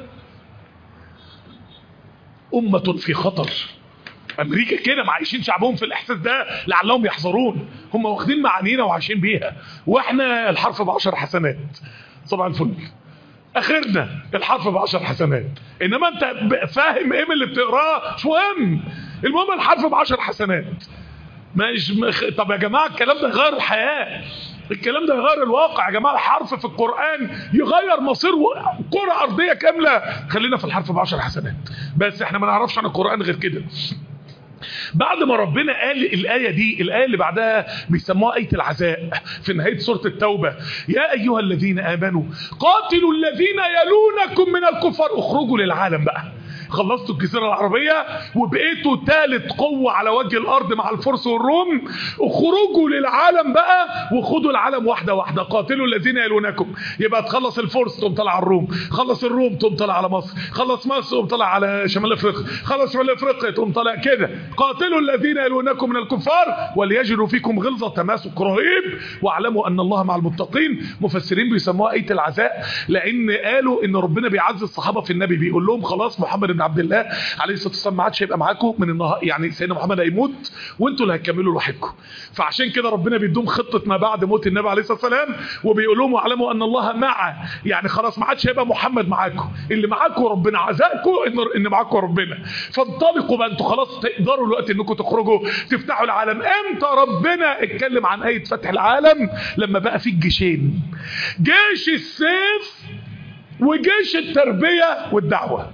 امة في خطر. امريكا كده معايشين شعبهم في الاحساس ده لعلهم يحذرون. هم واخدين معانينا وعايشين بيها، واحنا الحرف بعشر حسنات. صباح الفل، اخرنا الحرف بعشر حسنات. انما انت فاهم ايه من اللي بتقراه مش مهم، المهم الحرف بعشر حسنات. مش مخ... طب يا جماعه الكلام ده غير الحياه، الكلام ده غير الواقع يا جماعه. الحرف في القران يغير مصير كره ارضيه كامله. خلينا في الحرف بعشر حسنات بس، احنا ما نعرفش عن القران غير كده. بعد ما ربنا قال الآية دي، الآية اللي بعدها بيسموها آية العزاء في نهاية سورة التوبة. يا أيها الذين آمنوا قاتلوا الذين يلونكم من الكفار. اخرجوا للعالم بقى، خلصتوا الجزيرة العربية وبقيتوا ثالث قوة على وجه الأرض مع الفرس والروم. اخرجوا للعالم بقى وخدوا العالم واحدة واحدة. قاتلوا الذين يلونكم، يبقى تخلص الفرس تقوم طلع على الروم، خلص الروم تقوم طلع على مصر، خلص مصر تقوم طلع على شمال افريقيا، خلص شمال افريقيا تقوم طلع كده. قاتلوا الذين يلونكم من الكفار وليجدوا فيكم غلظة، تماسك رهيب، واعلموا ان الله مع المتقين. مفسرين بيسموها آية العزاء لان قالوا ان ربنا بيعز الصحابة في النبي، بيقول لهم خلاص محمد بن عبد الله عليه الصلاه والسلام ما عادش هيبقى معاكم من النهار، يعني سيدنا محمد هيموت وانتوا اللي هتكملوا لوحدكم. فعشان كده ربنا بيدوم خطه ما بعد موت النبي عليه الصلاه والسلام، وبيقول لهم واعلموا ان الله معه، يعني خلاص ما عادش هيبقى محمد معاكم، اللي معاكم ربنا عزاكم ان ان معاكم ربنا. فانطلقوا بقى انتوا خلاص تقدروا الوقت انكم تخرجوا تفتحوا العالم. امتى ربنا اتكلم عن ايه فتح العالم؟ لما بقى في الجيشين، جيش السيف وجيش التربيه والدعوه.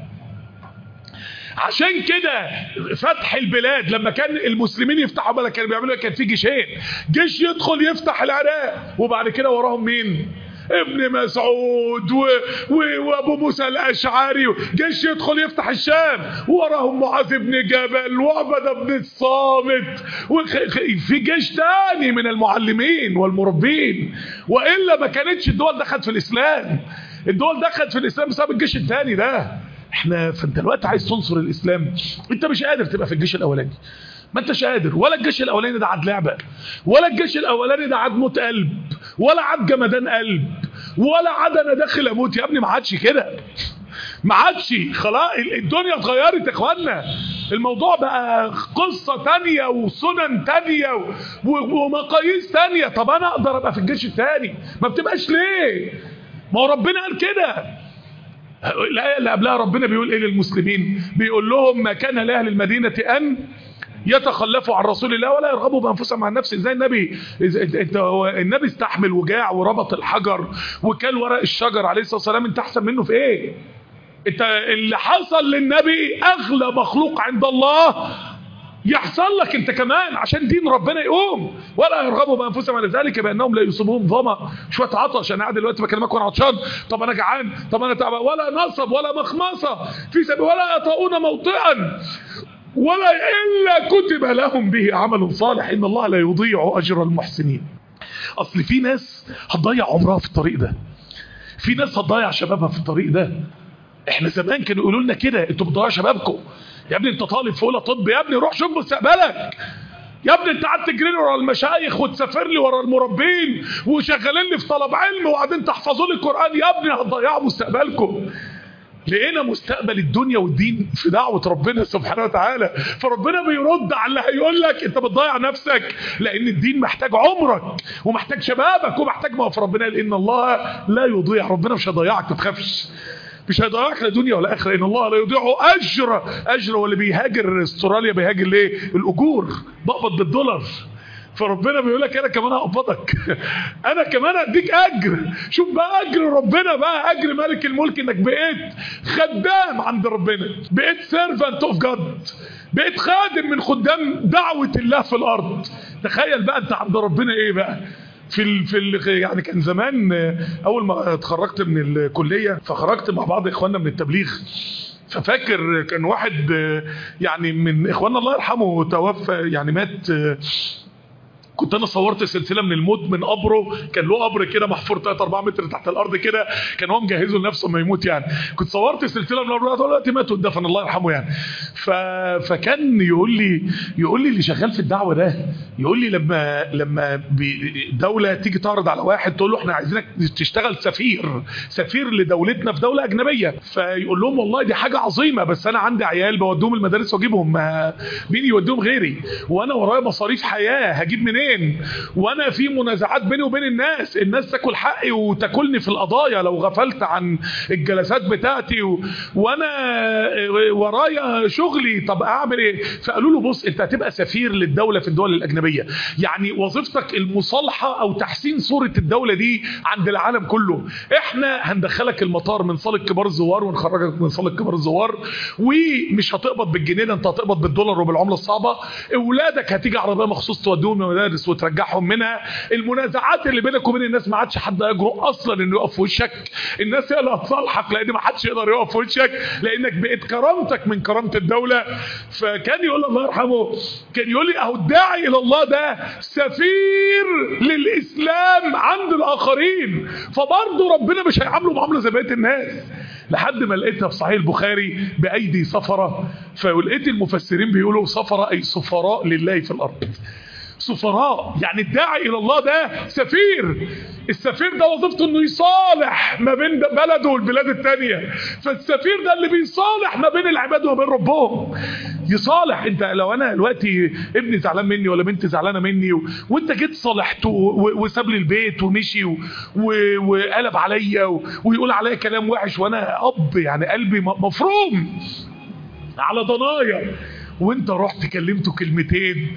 عشان كده فتح البلاد لما كان المسلمين يفتحوا بلد كانوا بيعملوا كان في جيشين، جيش يدخل يفتح العراق وبعد كده وراهم مين؟ ابن مسعود و... و... وابو موسى الاشعري. جيش يدخل يفتح الشام وراهم معاذ بن جبل وعبده بن الصامت وخ... في جيش تاني من المعلمين والمربين. والا ما كانتش الدول دخلت في الاسلام، الدول دخلت في الاسلام بسبب الجيش الثاني ده. احنا فانت الوقت عايز تنصر الاسلام، انت مش قادر تبقى في الجيش الاولاني، ما انتش قادر. ولا الجيش الاولاني ده عاد لعبه، ولا الجيش الاولاني ده عاد موت قلب، ولا عاد جمدان قلب، ولا عاد انا داخل اموت. يا ابني ما عادش كده، ما عادش، خلاص الدنيا اتغيرت يا اخوانا. الموضوع بقى قصه ثانيه وسنن ثانيه ومقاييس ثانيه. طب انا اقدر ابقى في الجيش الثاني، ما بتبقاش ليه؟ ما هو ربنا قال كده. الآية اللي قبلها ربنا بيقول ايه للمسلمين؟ بيقول لهم ما كان لأهل المدينة أن يتخلفوا عن رسول الله ولا يرغبوا بأنفسهم عن نفسه. ازاي النبي النبي استحمل وجاع وربط الحجر وكل ورق الشجر عليه الصلاة والسلام، انت احسن منه في ايه؟ انت اللي حصل للنبي اغلى مخلوق عند الله يحصل لك انت كمان عشان دين ربنا يقوم. ولا يرغبوا بانفسهم عن ذلك بانهم لا يصيبهم ظما، شويه عطش، انا قاعد دلوقتي بكلمك وانا عطشان، طب انا جعان، طب انا تعبان، ولا نصب ولا مخمصه في سبيل، ولا يطؤون موطئا ولا الا كتب لهم به عمل صالح ان الله لا يضيع اجر المحسنين. اصل في ناس هتضيع عمرها في الطريق ده، في ناس هتضيع شبابها في الطريق ده. احنا زمان كانوا يقولوا لنا كده، انتوا بتضيعوا شبابكم يا ابني، انت طالب في اولى طب يا ابني روح شوف مستقبلك. يا ابني انت قاعد تجري لي ورا المشايخ وتسافر لي ورا المربين وشغالين لي في طلب علم وبعدين تحفظوا لي القران، يا ابني هتضيعوا مستقبلكم. لقينا مستقبل الدنيا والدين في دعوة ربنا سبحانه وتعالى. فربنا بيرد على اللي هيقول لك انت بتضيع نفسك، لان الدين محتاج عمرك ومحتاج شبابك ومحتاج موقف ربنا. لان الله لا يضيع، ربنا مش هيضيعك ما تخافش، مش هيضيعك لا دنيا ولا اخره. ان الله لا يضيع اجر اجر واللي بيهاجر استراليا بيهاجر ليه؟ الاجور، بقبض بالدولار. فربنا بيقول لك انا كمان هقبضك انا كمان اديك اجر. شوف بقى اجر ربنا، بقى اجر ملك الملك، انك بقيت خدام عند ربنا، بقيت سيرفنت اوف جاد، بقيت خادم من خدام دعوة الله في الارض. تخيل بقى انت عند ربنا ايه بقى في ال في ال يعني. كان زمان اول ما اتخرجت من الكليه فخرجت مع بعض اخواننا من التبليغ، ففاكر كان واحد يعني من اخواننا الله يرحمه توفى يعني مات. كنت انا صورت سلسله من الموت من قبره، كان له قبر كده محفور ثلاثة أربعة متر تحت الارض كده، كان هو مجهزه لنفسه ما يموت يعني. كنت صورت سلسله من قبره دلوقتي مات واتدفن الله يرحمه يعني. ف... فكان يقول لي يقول لي اللي شغال في الدعوه ده، يقول لي لما لما دوله تيجي تعرض على واحد تقول له احنا عايزينك تشتغل سفير سفير لدولتنا في دوله اجنبيه، فيقول لهم والله دي حاجه عظيمه، بس انا عندي عيال بوديهم المدارس واجيبهم، مين يوديهم غيري؟ وانا ورايا مصاريف حياه هجيب منين؟ وانا في منازعات بيني وبين الناس، الناس تاكل حقي وتاكلني في القضايا لو غفلت عن الجلسات بتاعتي، و... وانا ورايا شغلي، طب اعمل ايه؟ فقالوا له بص انت هتبقى سفير للدوله في الدول الاجنبيه، يعني وظيفتك المصالحه او تحسين صوره الدوله دي عند العالم كله. احنا هندخلك المطار من صاله كبار الزوار ونخرجك من صاله كبار الزوار، ومش هتقبض بالجنيه ده انت هتقبض بالدولار وبالعمله الصعبه. اولادك هتيجي عربيه مخصوص توديهم المدارس وترجعهم منها. المنازعات اللي بينك وبين الناس ما عادش حد يجرؤ اصلا انه يقف في وشك، الناس هي اللي هتصالحك لان ما حدش يقدر يقف في وشك، لانك بقيت كرامتك من كرامه الدوله. فكان يقول الله يرحمه، كان يقول لي اهو الداعي الى الله ده سفير للاسلام عند الاخرين، فبرضه ربنا مش هيعامله معامله زي بقيه الناس. لحد ما لقيتها في صحيح البخاري بايدي سفره، فلقيت المفسرين بيقولوا سفره اي سفراء لله في الارض. سفراء يعني الداعي الى الله ده سفير، السفير ده وظيفته انه يصالح ما بين بلده والبلاد التانية، فالسفير ده اللي بيصالح ما بين العباد وما بين ربهم. يصالح، انت لو انا دلوقتي ابني زعلان مني ولا بنتي زعلانه مني و... وانت جيت صالحته و... وساب لي البيت ومشي و... و... وقلب عليا و... ويقول عليا كلام وحش، وانا اب يعني قلبي مفروم على ضنايا، وانت رحت كلمته كلمتين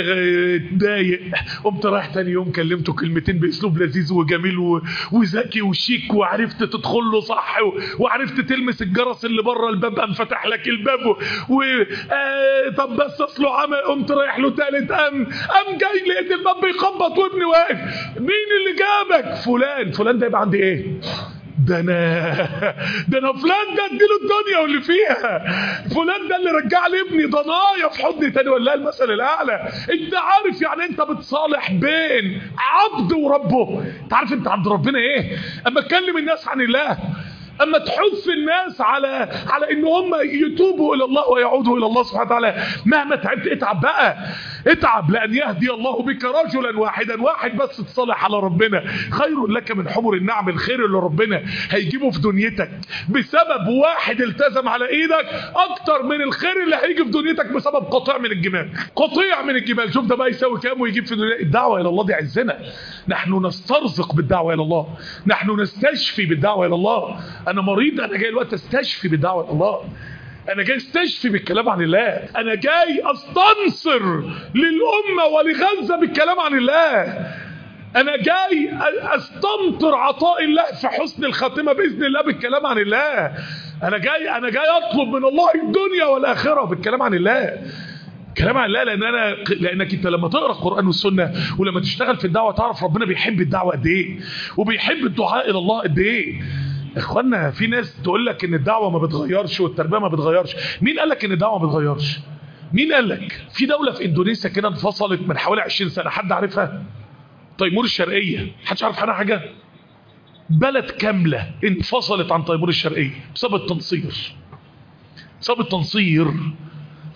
اتضايق، قمت رايح تاني يوم كلمته كلمتين باسلوب لذيذ وجميل وذكي وشيك، وعرفت تدخل له صح، وعرفت تلمس الجرس اللي بره الباب قام فتح لك الباب، و اه طب بس اصله عمل، قمت رايح له تالت قام قام جاي لقيت الباب بيخبط وابني واقف، مين اللي جابك؟ فلان. فلان ده يبقى عندي ايه؟ ده انا ده انا فلان ده اديله الدنيا واللي فيها، فلان ده اللي رجع لي ابني ضنايا في حضني تاني، ولا المثل الاعلى. انت عارف يعني انت بتصالح بين عبد وربه؟ انت عارف انت عند ربنا ايه؟ اما تكلم الناس عن الله، اما تحث الناس على على ان هم يتوبوا الى الله ويعودوا الى الله سبحانه وتعالى، مهما تعبت اتعب بقى، اتعب، لان يهدي الله بك رجلا واحدا، واحد بس تصالح على ربنا خير لك من حمر النعم. الخير اللي ربنا هيجيبه في دنيتك بسبب واحد التزم على ايدك اكتر من الخير اللي هيجي في دنيتك بسبب قطيع من الجمال. قطيع من الجمال، شوف ده بقى يساوي كام ويجيب في دنيتك. الدعوه الى الله دي عزنا، نحن نسترزق بالدعوه الى الله، نحن نستشفي بالدعوه الى الله. انا مريض، انا جاي الوقت استشفي بالدعوه الى الله، انا جاي استشفي بالكلام عن الله، انا جاي استنصر للامه ولغزه بالكلام عن الله، انا جاي استمطر عطاء الله في حسن الخاتمه باذن الله بالكلام عن الله، انا جاي انا جاي اطلب من الله الدنيا والاخره بالكلام عن الله. كلام عن الله، لان انا لانك انت لما تقرا القران والسنه ولما تشتغل في الدعوه تعرف ربنا بيحب الدعوه قد ايه، وبيحب الدعاء الى الله قد ايه. اخوانا في ناس تقول لك ان الدعوه ما بتغيرش والتربيه ما بتغيرش. مين قال لك ان الدعوه ما بتغيرش؟ مين قال لك؟ في دوله في اندونيسيا كده انفصلت من حوالي عشرين سنه، حد عارفها؟ تيمور الشرقيه، محدش عارف عنها حاجه؟ بلد كامله انفصلت عن تيمور الشرقيه بسبب التنصير، بسبب التنصير.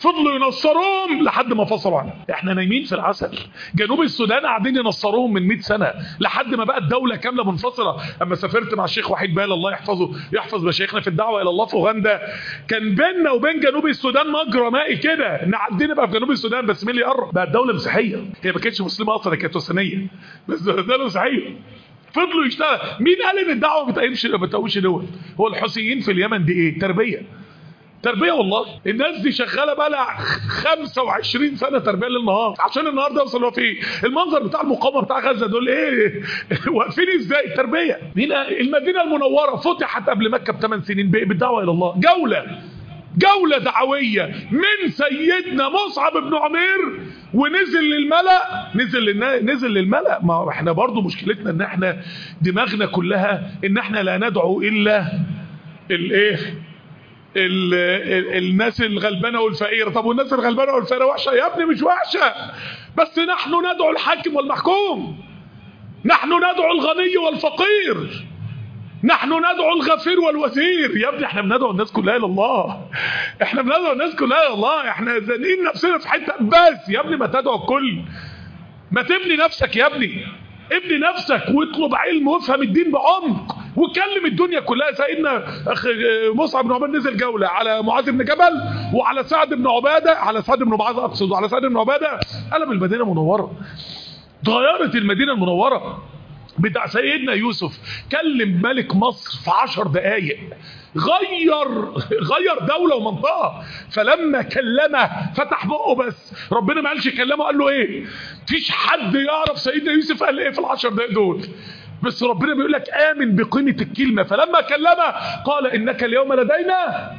فضلوا ينصروهم لحد ما فصلوا عنها. احنا نايمين في العسل. جنوب السودان قاعدين ينصروهم من مئة سنة لحد ما بقت دولة كاملة منفصلة. اما سافرت مع الشيخ وحيد بال الله يحفظه يحفظ مشايخنا في الدعوة الى الله في اوغندا، كان بيننا وبين جنوب السودان مجرى مائي كده، نعدي نبقى في جنوب السودان بس مين اللي يقرب؟ بقت دولة مسيحية. هي ما كانتش مسلمة اصلا، كانت وثنية بس دولة مسيحية. فضلوا يشتغل. مين قال ان الدعوة ما بتقومش ما بتقومش دول؟ هو الحوثيين في اليمن دي ايه؟ تربية. تربية والله. الناس دي شغالة بقى لها خمسة وعشرين سنة تربية للنهار عشان النهارده يوصل هو فيه. المنظر بتاع المقاومة بتاع غزة دول ايه؟ واقفين ازاي؟ تربية. مين؟ المدينة المنورة فتحت قبل مكة بثمان سنين بالدعوة الى الله. جولة جولة دعوية من سيدنا مصعب بن عمير ونزل للملأ. نزل للنا... نزل للملأ. ما احنا برضو مشكلتنا ان احنا دماغنا كلها ان احنا لا ندعو الا الايه ال... ال... الناس الغلبانة والفقيرة. طب والناس الغلبانة والفقيرة وحشة يا ابني؟ مش وحشة، بس نحن ندعو الحاكم والمحكوم، نحن ندعو الغني والفقير، نحن ندعو الغفير والوزير. يا ابني احنا بندعو الناس كلها الى الله، احنا بندعو الناس كلها الى الله. احنا زانقين نفسنا في حته بس. يا ابني ما تدعو الكل، ما تبني نفسك يا ابني، ابني نفسك واطلب علم وافهم الدين بعمق وكلم الدنيا كلها. سيدنا اخ مصعب بن عمير نزل جوله على معاذ بن جبل وعلى سعد بن عباده، على سعد بن معاذ اقصد، وعلى سعد بن عباده. قلب المدينه المنوره، اتغيرت المدينه المنوره. بتاع سيدنا يوسف كلم ملك مصر في عشر دقايق، غير غير دولة ومنطقة. فلما كلمه فتح بقه بس، ربنا ما قالش كلمه، قال له ايه؟ مفيش حد يعرف سيدنا يوسف قال ايه في العشر دقايق دول، بس ربنا بيقول لك آمن بقيمة الكلمة. فلما كلمه قال إنك اليوم لدينا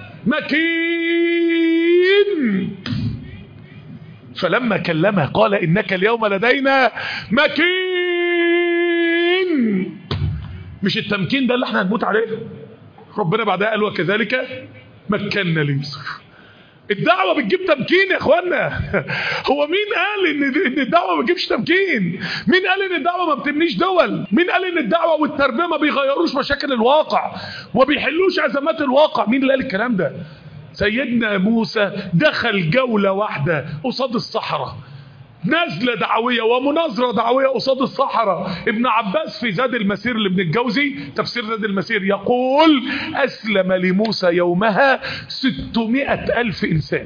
مكين. فلما كلمه قال إنك اليوم لدينا مكين. مش التمكين ده اللي احنا هنموت عليه؟ ربنا بعدها قال وكذلك مكنا ليوسف. الدعوة بتجيب تمكين يا اخوانا. هو مين قال ان ان الدعوة ما بتجيبش تمكين؟ مين قال ان الدعوة ما بتبنيش دول؟ مين قال ان الدعوة والتربية ما بيغيروش مشاكل الواقع وما بيحلوش ازمات الواقع؟ مين اللي قال الكلام ده؟ سيدنا موسى دخل جولة واحدة قصاد الصحراء، نزلة دعوية ومناظرة دعوية قصاد الصحراء. ابن عباس في زاد المسير لابن الجوزي تفسير زاد المسير يقول أسلم لموسى يومها ستمائة ألف إنسان.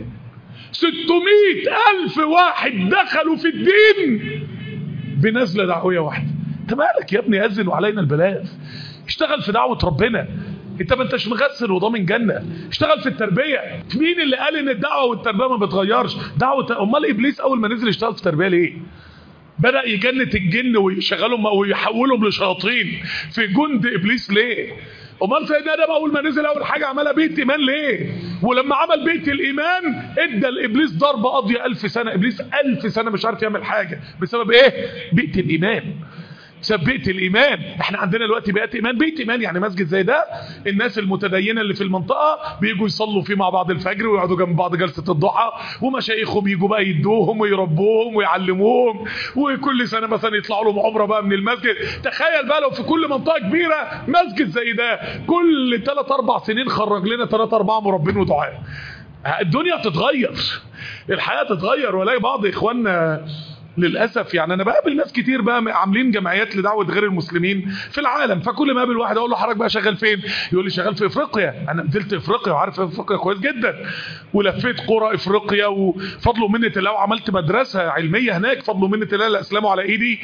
ستمائة ألف واحد دخلوا في الدين بنزلة دعوية واحدة. انت مالك يا ابني؟ أذن وعلينا البلاغ. اشتغل في دعوة ربنا، انت ما انتش مغسل وضامن جنة. اشتغل في التربية. مين اللي قال ان الدعوة والتربية ما بتغيرش؟ دعوة. امال ابليس اول ما نزل اشتغل في التربية ليه؟ بدأ يجند الجن ويشغلهم ويحولهم لشياطين في جند ابليس ليه؟ امال سيدنا ادم اول ما نزل اول حاجة عملها بيت ايمان ليه؟ ولما عمل بيت الايمان ادى لابليس ضربة قاضية الف سنة. ابليس الف سنة مش عارف يعمل حاجة بسبب ايه؟ بيت الايمان. بسبب بيت الايمان. احنا عندنا دلوقتي بيت ايمان. بيت ايمان يعني مسجد زي ده الناس المتدينه اللي في المنطقه بييجوا يصلوا فيه مع بعض الفجر ويقعدوا جنب بعض جلسه الضحى، ومشايخهم يجوا بقى يدوهم ويربوهم ويعلموهم، وكل سنه مثلا يطلعوا لهم عمره بقى من المسجد. تخيل بقى لو في كل منطقه كبيره مسجد زي ده، كل ثلاث اربع سنين خرج لنا ثلاث اربع مربين ودعاء. الدنيا تتغير، الحياه تتغير. ولاقي بعض اخواننا للأسف يعني أنا بقابل ناس كتير بقى عاملين جمعيات لدعوة غير المسلمين في العالم، فكل ما قابل واحد أقول له حضرتك بقى شغال فين؟ يقول لي شغال في إفريقيا. أنا نزلت إفريقيا وعارف إفريقيا كويس جدا، ولفيت قرى إفريقيا، وفضل ومنة الله وعملت مدرسة علمية هناك. فضل ومنة الله اللي أسلموا على إيدي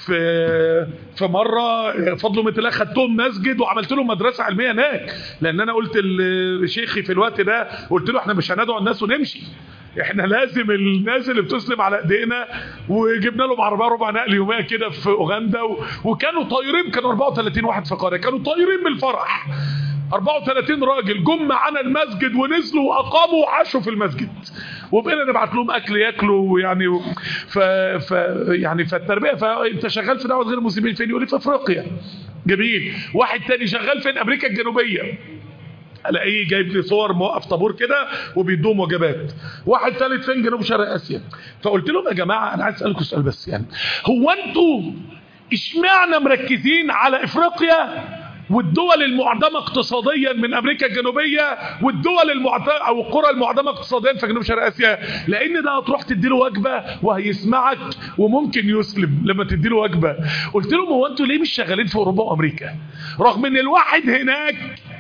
في في مرة، فضل ومنة الله خدتهم مسجد وعملت لهم مدرسة علمية هناك. لأن أنا قلت لشيخي في الوقت ده، قلت له إحنا مش هندعو الناس ونمشي، احنا لازم الناس اللي بتسلم على ايدينا. وجبنا لهم عربيه ربع نقل يوميه كده في اوغندا، و... وكانوا طايرين. كانوا اربعة وثلاثين واحد في قريه كانوا طايرين من الفرح. اربعة وثلاثين راجل جم معانا المسجد ونزلوا واقاموا وعاشوا في المسجد، وبقينا نبعت لهم اكل ياكلوا يعني. ف... ف يعني فالتربيه. فانت شغال في دعوه غير المسلمين فين؟ يقول لي في افريقيا. جميل. واحد تاني شغال فين؟ امريكا الجنوبيه. الاقيه جايب لي صور موقف طابور كده وبيدوهم وجبات. واحد ثالث فين؟ جنوب شرق اسيا. فقلت لهم يا جماعه انا عايز اسالكم سؤال بس، يعني هو انتوا اشمعنى مركزين على افريقيا والدول المعدمة اقتصاديا من امريكا الجنوبية والدول المعدمة او القرى المعدمة اقتصاديا في جنوب شرق اسيا، لان ده هتروح تديله وجبة وهيسمعك وممكن يسلم لما تديله وجبة. قلت لهم هو انتوا ليه مش شغالين في اوروبا وامريكا رغم ان الواحد هناك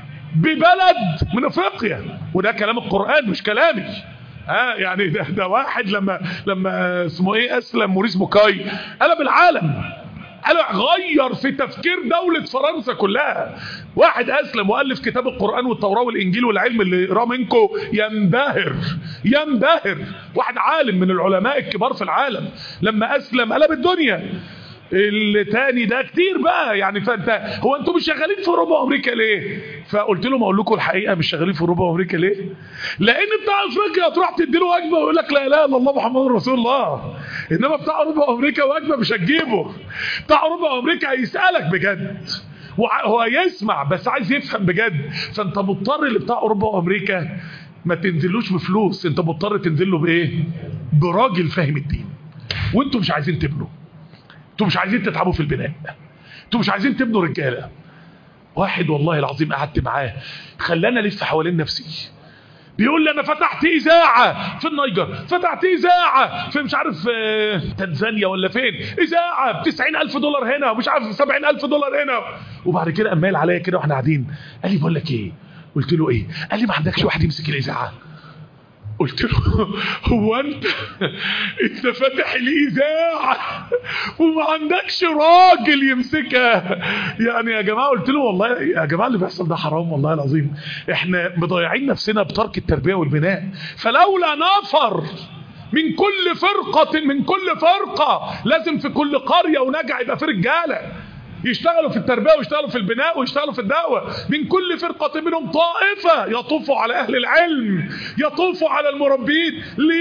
ببلد من افريقيا؟ وده كلام القرآن مش كلامي. ها آه يعني ده, ده واحد لما لما اسمه ايه اسلم موريس بوكاي قلب العالم، قال غير في تفكير دولة فرنسا كلها. واحد اسلم والف كتاب القرآن والتوراة والانجيل والعلم اللي يقراه منكم ينبهر ينبهر. واحد عالم من العلماء الكبار في العالم لما اسلم قلب الدنيا. التاني ده كتير بقى يعني. فانت هو انتوا مش شغالين في اوروبا وامريكا ليه؟ فقلت لهم اقول لكم الحقيقه مش شغالين في اوروبا وامريكا ليه؟ لان بتاع افريقيا تروح تديله وجبه ويقول لك لا اله الا الله محمد رسول الله، انما بتاع اوروبا وامريكا وجبه مش هتجيبه. بتاع اوروبا وامريكا هيسالك بجد وهو يسمع بس عايز يفهم بجد. فانت مضطر اللي بتاع اوروبا وامريكا ما تنزلوش بفلوس، انت مضطر تنزل له بايه؟ براجل فاهم الدين. وانتوا مش عايزين تبنوا، انتوا مش عايزين تتعبوا في البناء، انتوا مش عايزين تبنوا رجاله. واحد والله العظيم قعدت معاه خلاني الف حوالين نفسي، بيقول لي انا فتحت اذاعه في النيجر، فتحت اذاعه في مش عارف تنزانيا ولا فين، اذاعه ب تسعين ألف دولار هنا ومش عارف سبعين ألف دولار هنا. وبعد كده قام عليا كده واحنا قاعدين قال لي بقول لك ايه؟ قلت له ايه؟ قال لي ما عندكش واحد يمسك الاذاعه؟ قلت له هو انت انت فاتح الاذاعه وما عندكش راجل يمسكها؟ يعني يا جماعه قلت له والله يا جماعه اللي بيحصل ده حرام والله العظيم، احنا مضيعين نفسنا بترك التربيه والبناء. فلولا نفر من كل فرقه من كل فرقه، لازم في كل قريه ونجع يبقى في رجاله يشتغلوا في التربية ويشتغلوا في البناء ويشتغلوا في الدعوة. من كل فرقة منهم طائفة يطوفوا على أهل العلم، يطوفوا على المربين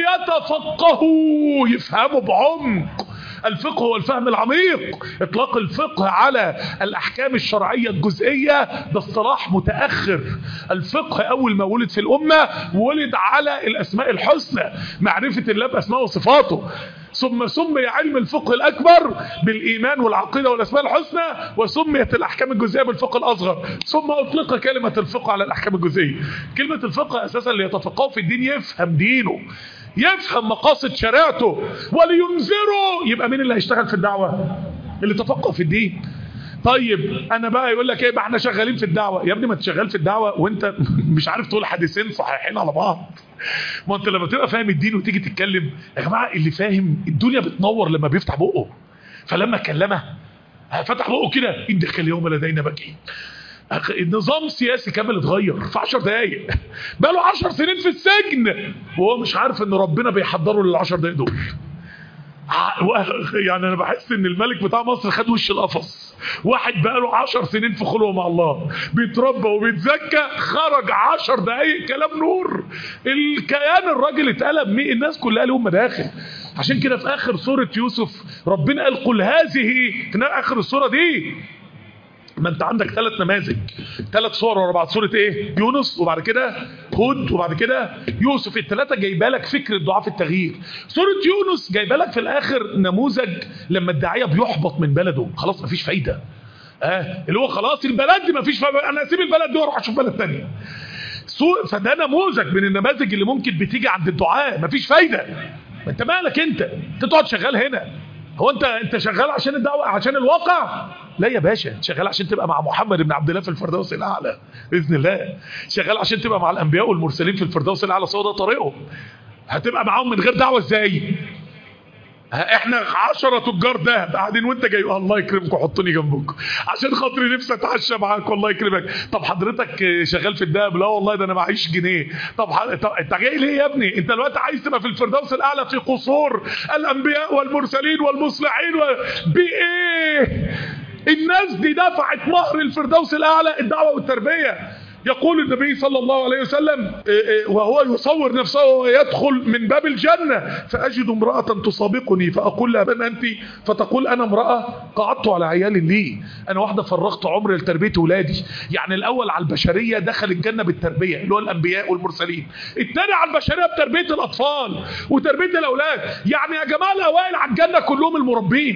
ليتفقهوا، يفهموا بعمق. الفقه هو الفهم العميق. اطلاق الفقه على الاحكام الشرعية الجزئية ده اصطلاح متأخر. الفقه اول ما ولد في الامة ولد على الاسماء الحسنى، معرفة الله باسماء وصفاته، ثم سمي علم الفقه الاكبر بالايمان والعقيدة والاسماء الحسنى، وسميت الاحكام الجزئية بالفقه الاصغر، ثم اطلق كلمة الفقه على الاحكام الجزئية. كلمة الفقه اساسا ليتفقهوا في الدين، يفهم دينه، يفهم مقاصد شريعته، ولينذره. يبقى مين اللي هيشتغل في الدعوة؟ اللي تفقه في الدين. طيب انا بقى يقول لك ايه بقى احنا شغالين في الدعوة. يا ابني ما تشغل في الدعوة وانت مش عارف تقول حديثين صحيحين على بعض. ما انت لما تبقى فاهم الدين وتيجي تتكلم، يا جماعة اللي فاهم الدنيا بتنور لما بيفتح بقه. فلما كلمه فتح بقه كده إنك اليوم لدينا مكين. النظام السياسي كامل اتغير في عشر دقايق، بقى له عشر سنين في السجن وهو مش عارف ان ربنا بيحضره للعشر دقايق دول. يعني انا بحس ان الملك بتاع مصر خد وش القفص. واحد بقى له عشر سنين في خلوه مع الله، بيتربى وبيتزكى، خرج عشر دقايق كلام نور. الكيان الراجل اتقلب. مين الناس كلها لهم مداخل. عشان كده في اخر سورة يوسف ربنا قال قل هذه، في اخر السورة دي ما انت عندك ثلاث نماذج، ثلاث صور ورا بعض. سوره ايه؟ يونس، وبعد كده هود، وبعد كده يوسف. الثلاثه جايبه لك فكره ضعاف التغيير. سوره يونس جايبه لك في الاخر نموذج لما الداعيه بيحبط من بلده، خلاص مفيش فايده، اه اللي هو خلاص البلد دي مفيش فايده، انا اسيب البلد دي واروح اشوف بلد ثانيه. فده نموذج من النماذج اللي ممكن بتيجي عند الدعاء، مفيش فايده. ما انت مالك انت؟ انت تقعد شغال هنا. هو انت انت شغال عشان الدعوه عشان الواقع؟ لا يا باشا، شغال عشان تبقى مع محمد بن عبد الله في الفردوس الاعلى باذن الله. شغال عشان تبقى مع الانبياء والمرسلين في الفردوس الاعلى، سواء ده طريقهم. هتبقى معاهم من غير دعوه ازاي؟ احنا عشرة تجار دهب قاعدين وانت جاي الله يكرمكم حطوني جنبكم عشان خاطري نفسي اتعشى معاك والله يكرمك. طب حضرتك شغال في الدهب؟ لا والله ده انا معيش جنيه. طب, ح... طب انت جاي ليه يا ابني؟ انت دلوقتي عايز تبقى في الفردوس الاعلى في قصور الانبياء والمرسلين والمصلحين و... بايه؟ الناس دي دفعت مهر الفردوس الاعلى الدعوه والتربيه. يقول النبي صلى الله عليه وسلم وهو يصور نفسه ويدخل من باب الجنة فأجد امرأة تسابقني فأقول لها من أنت؟ فتقول أنا امرأة قعدت على عيال لي، أنا واحدة فرغت عمري لتربية أولادي. يعني الأول على البشرية دخل الجنة بالتربية اللي هو الأنبياء والمرسلين، الثاني على البشرية بتربية الأطفال وتربية الأولاد. يعني يا جماعة الأوائل على الجنة كلهم المربين.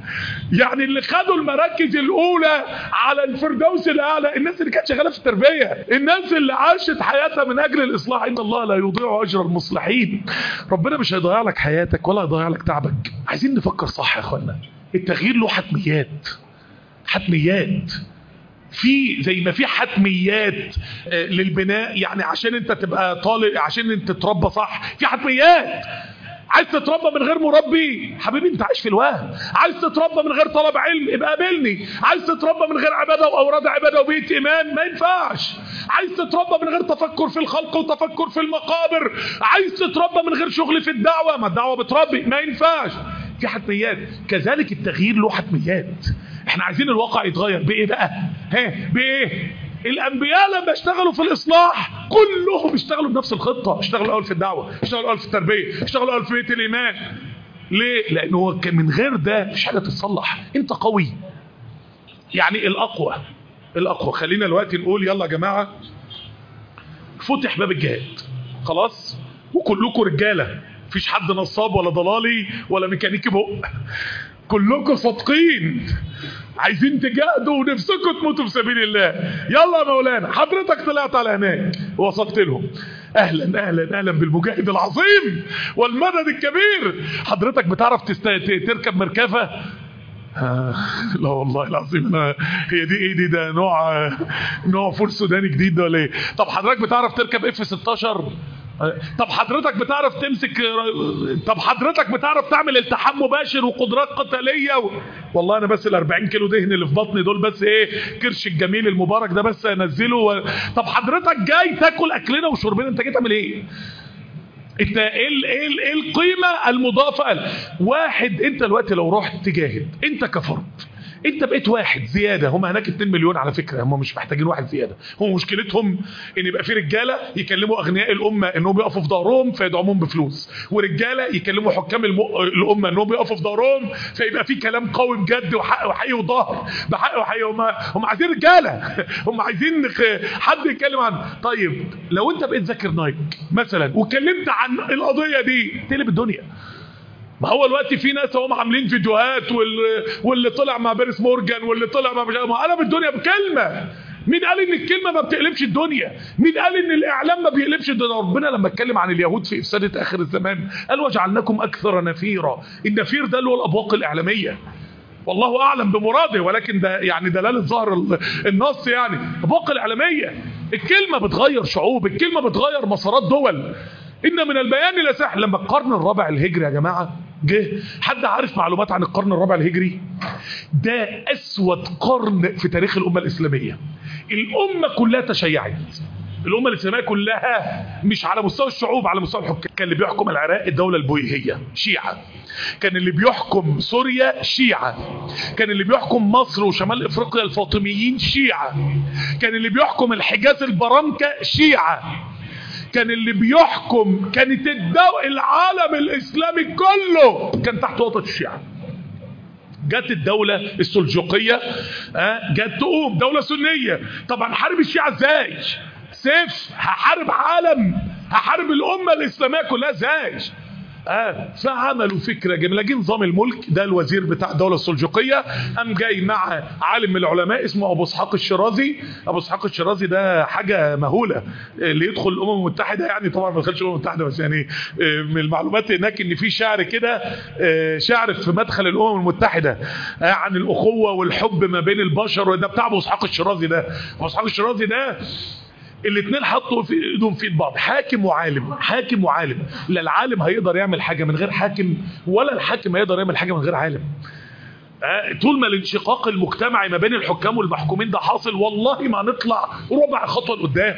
يعني اللي خدوا المراكز الاولى على الفردوس الاعلى الناس اللي كانت شغاله في التربيه، الناس اللي عاشت حياتها من اجل الاصلاح. ان الله لا يضيع اجر المصلحين. ربنا مش هيضيع لك حياتك ولا هيضيع لك تعبك. عايزين نفكر صح يا اخوانا. التغيير له حتميات، حتميات في زي ما في حتميات للبناء، يعني عشان انت تبقى طالب، عشان انت تتربى صح في حتميات. عايز تتربى من غير مربي حبيبي انت عايش في الوهم. عايز تتربى من غير طلب علم ابقى قابلني. عايز تتربى من غير عباده واوراد عباده وبيت ايمان ما ينفعش. عايز تتربى من غير تفكر في الخلق وتفكر في المقابر. عايز تتربى من غير شغل في الدعوه، ما الدعوه بتربي، ما ينفعش. في حتميات. كذلك التغيير له حتميات. احنا عايزين الواقع يتغير بايه بقى؟ ها بايه؟ الانبياء لما اشتغلوا في الاصلاح كلهم اشتغلوا بنفس الخطه. اشتغلوا اول في الدعوه، اشتغلوا اول في التربيه، اشتغلوا اول في بيت الايمان. ليه؟ لانه هو كان من غير ده مش حاجه تتصلح. انت قوي يعني الاقوى، الاقوى. خلينا دلوقتي نقول يلا يا جماعه فتح باب الجهاد خلاص، وكلكم رجاله، مفيش حد نصاب ولا ضلالي ولا ميكانيكي بق، كلكم صادقين عايزين تجاهدوا ونفسكم تموتوا في سبيل الله. يلا يا مولانا حضرتك طلعت على هناك ووصلت لهم، اهلا اهلا اهلا بالمجاهد العظيم والمدد الكبير. حضرتك بتعرف تست... تركب مركبه؟ آه لا والله العظيم انا هي دي ايه دي ده نوع نوع فول سوداني جديد ده ولا ايه؟ طب حضرتك بتعرف تركب اف ستاشر؟ طب حضرتك بتعرف تمسك؟ طب حضرتك بتعرف تعمل التحام مباشر وقدرات قتاليه و... والله انا بس الأربعين كيلو دهن اللي في بطني دول بس ايه كرش الجميل المبارك ده بس انزله و... طب حضرتك جاي تاكل اكلنا وشربنا، انت جاي تعمل ايه؟ انت ايه ايه ايه القيمه المضافه؟ واحد انت دلوقتي لو رحت تجاهد انت كفرد انت بقيت واحد زياده. هم هناك اتنين مليون على فكره، هم مش محتاجين واحد زياده. هم مشكلتهم ان يبقى في رجاله يكلموا اغنياء الامه انهم يقفوا في ظهرهم فيدعموهم بفلوس، ورجاله يكلموا حكام الم... الامه انهم يقفوا في ظهرهم فيبقى في كلام قوي بجد وحق وحقيقي وظهر بحق وحقيقي. هم هم عايزين رجاله هم عايزين حد يتكلم عنه. طيب لو انت بقيت ذاكر نايك مثلا وكلمت عن القضيه دي تقلب الدنيا. ما هو الوقت في ناس هم عاملين فيديوهات واللي, واللي طلع مع بيرس مورجان واللي طلع مع ما قلب الدنيا بكلمه. مين قال ان الكلمه ما بتقلبش الدنيا؟ مين قال ان الاعلام ما بيقلبش الدنيا؟ ربنا لما اتكلم عن اليهود في افساده اخر الزمان قال وجعلناكم اكثر نفيرا. النفير ده اللي هو الابواق الاعلاميه، والله اعلم بمراده، ولكن ده يعني دلاله ظهر النص. يعني الابواق الاعلاميه الكلمه بتغير شعوب، الكلمه بتغير مسارات دول. إن من البيان لسحر. لما القرن الرابع الهجري يا جماعة جه، حد عارف معلومات عن القرن الرابع الهجري؟ ده أسود قرن في تاريخ الأمة الإسلامية. الأمة كلها تشيعت، الأمة الإسلامية كلها مش على مستوى الشعوب، على مستوى الحكام. كان اللي بيحكم العراق الدولة البويهية شيعة، كان اللي بيحكم سوريا شيعة، كان اللي بيحكم مصر وشمال إفريقيا الفاطميين شيعة، كان اللي بيحكم الحجاز البرامكة شيعة، كان اللي بيحكم كانت الدولة العالم الإسلامي كله كان تحت وطأة الشيعة. جت الدولة السلجوقية آه جت تقوم دولة سنية. طبعا حارب الشيعة ازاي؟ سيف. هحارب عالم، هحارب الأمة الإسلامية كلها ازاي؟ آه فعملوا فكرة جميلة. جه نظام الملك ده الوزير بتاع الدولة السلجوقية قام جاي مع عالم من العلماء اسمه أبو اسحاق الشيرازي. أبو اسحاق الشيرازي ده حاجة مهولة. اللي يدخل الأمم المتحدة يعني طبعا ما دخلش الأمم المتحدة، بس يعني من المعلومات هناك إن في شعر كده، شعر في مدخل الأمم المتحدة عن الأخوة والحب ما بين البشر، وده بتاع أبو اسحاق الشيرازي ده. أبو اسحاق الشيرازي ده الاثنين حطوا في ايدهم في ايد بعض، حاكم وعالم، حاكم وعالم. لا العالم هيقدر يعمل حاجه من غير حاكم، ولا الحاكم هيقدر يعمل حاجه من غير عالم. آه طول ما الانشقاق المجتمعي ما بين الحكام والمحكومين ده حاصل والله ما نطلع ربع خطوه لقدام.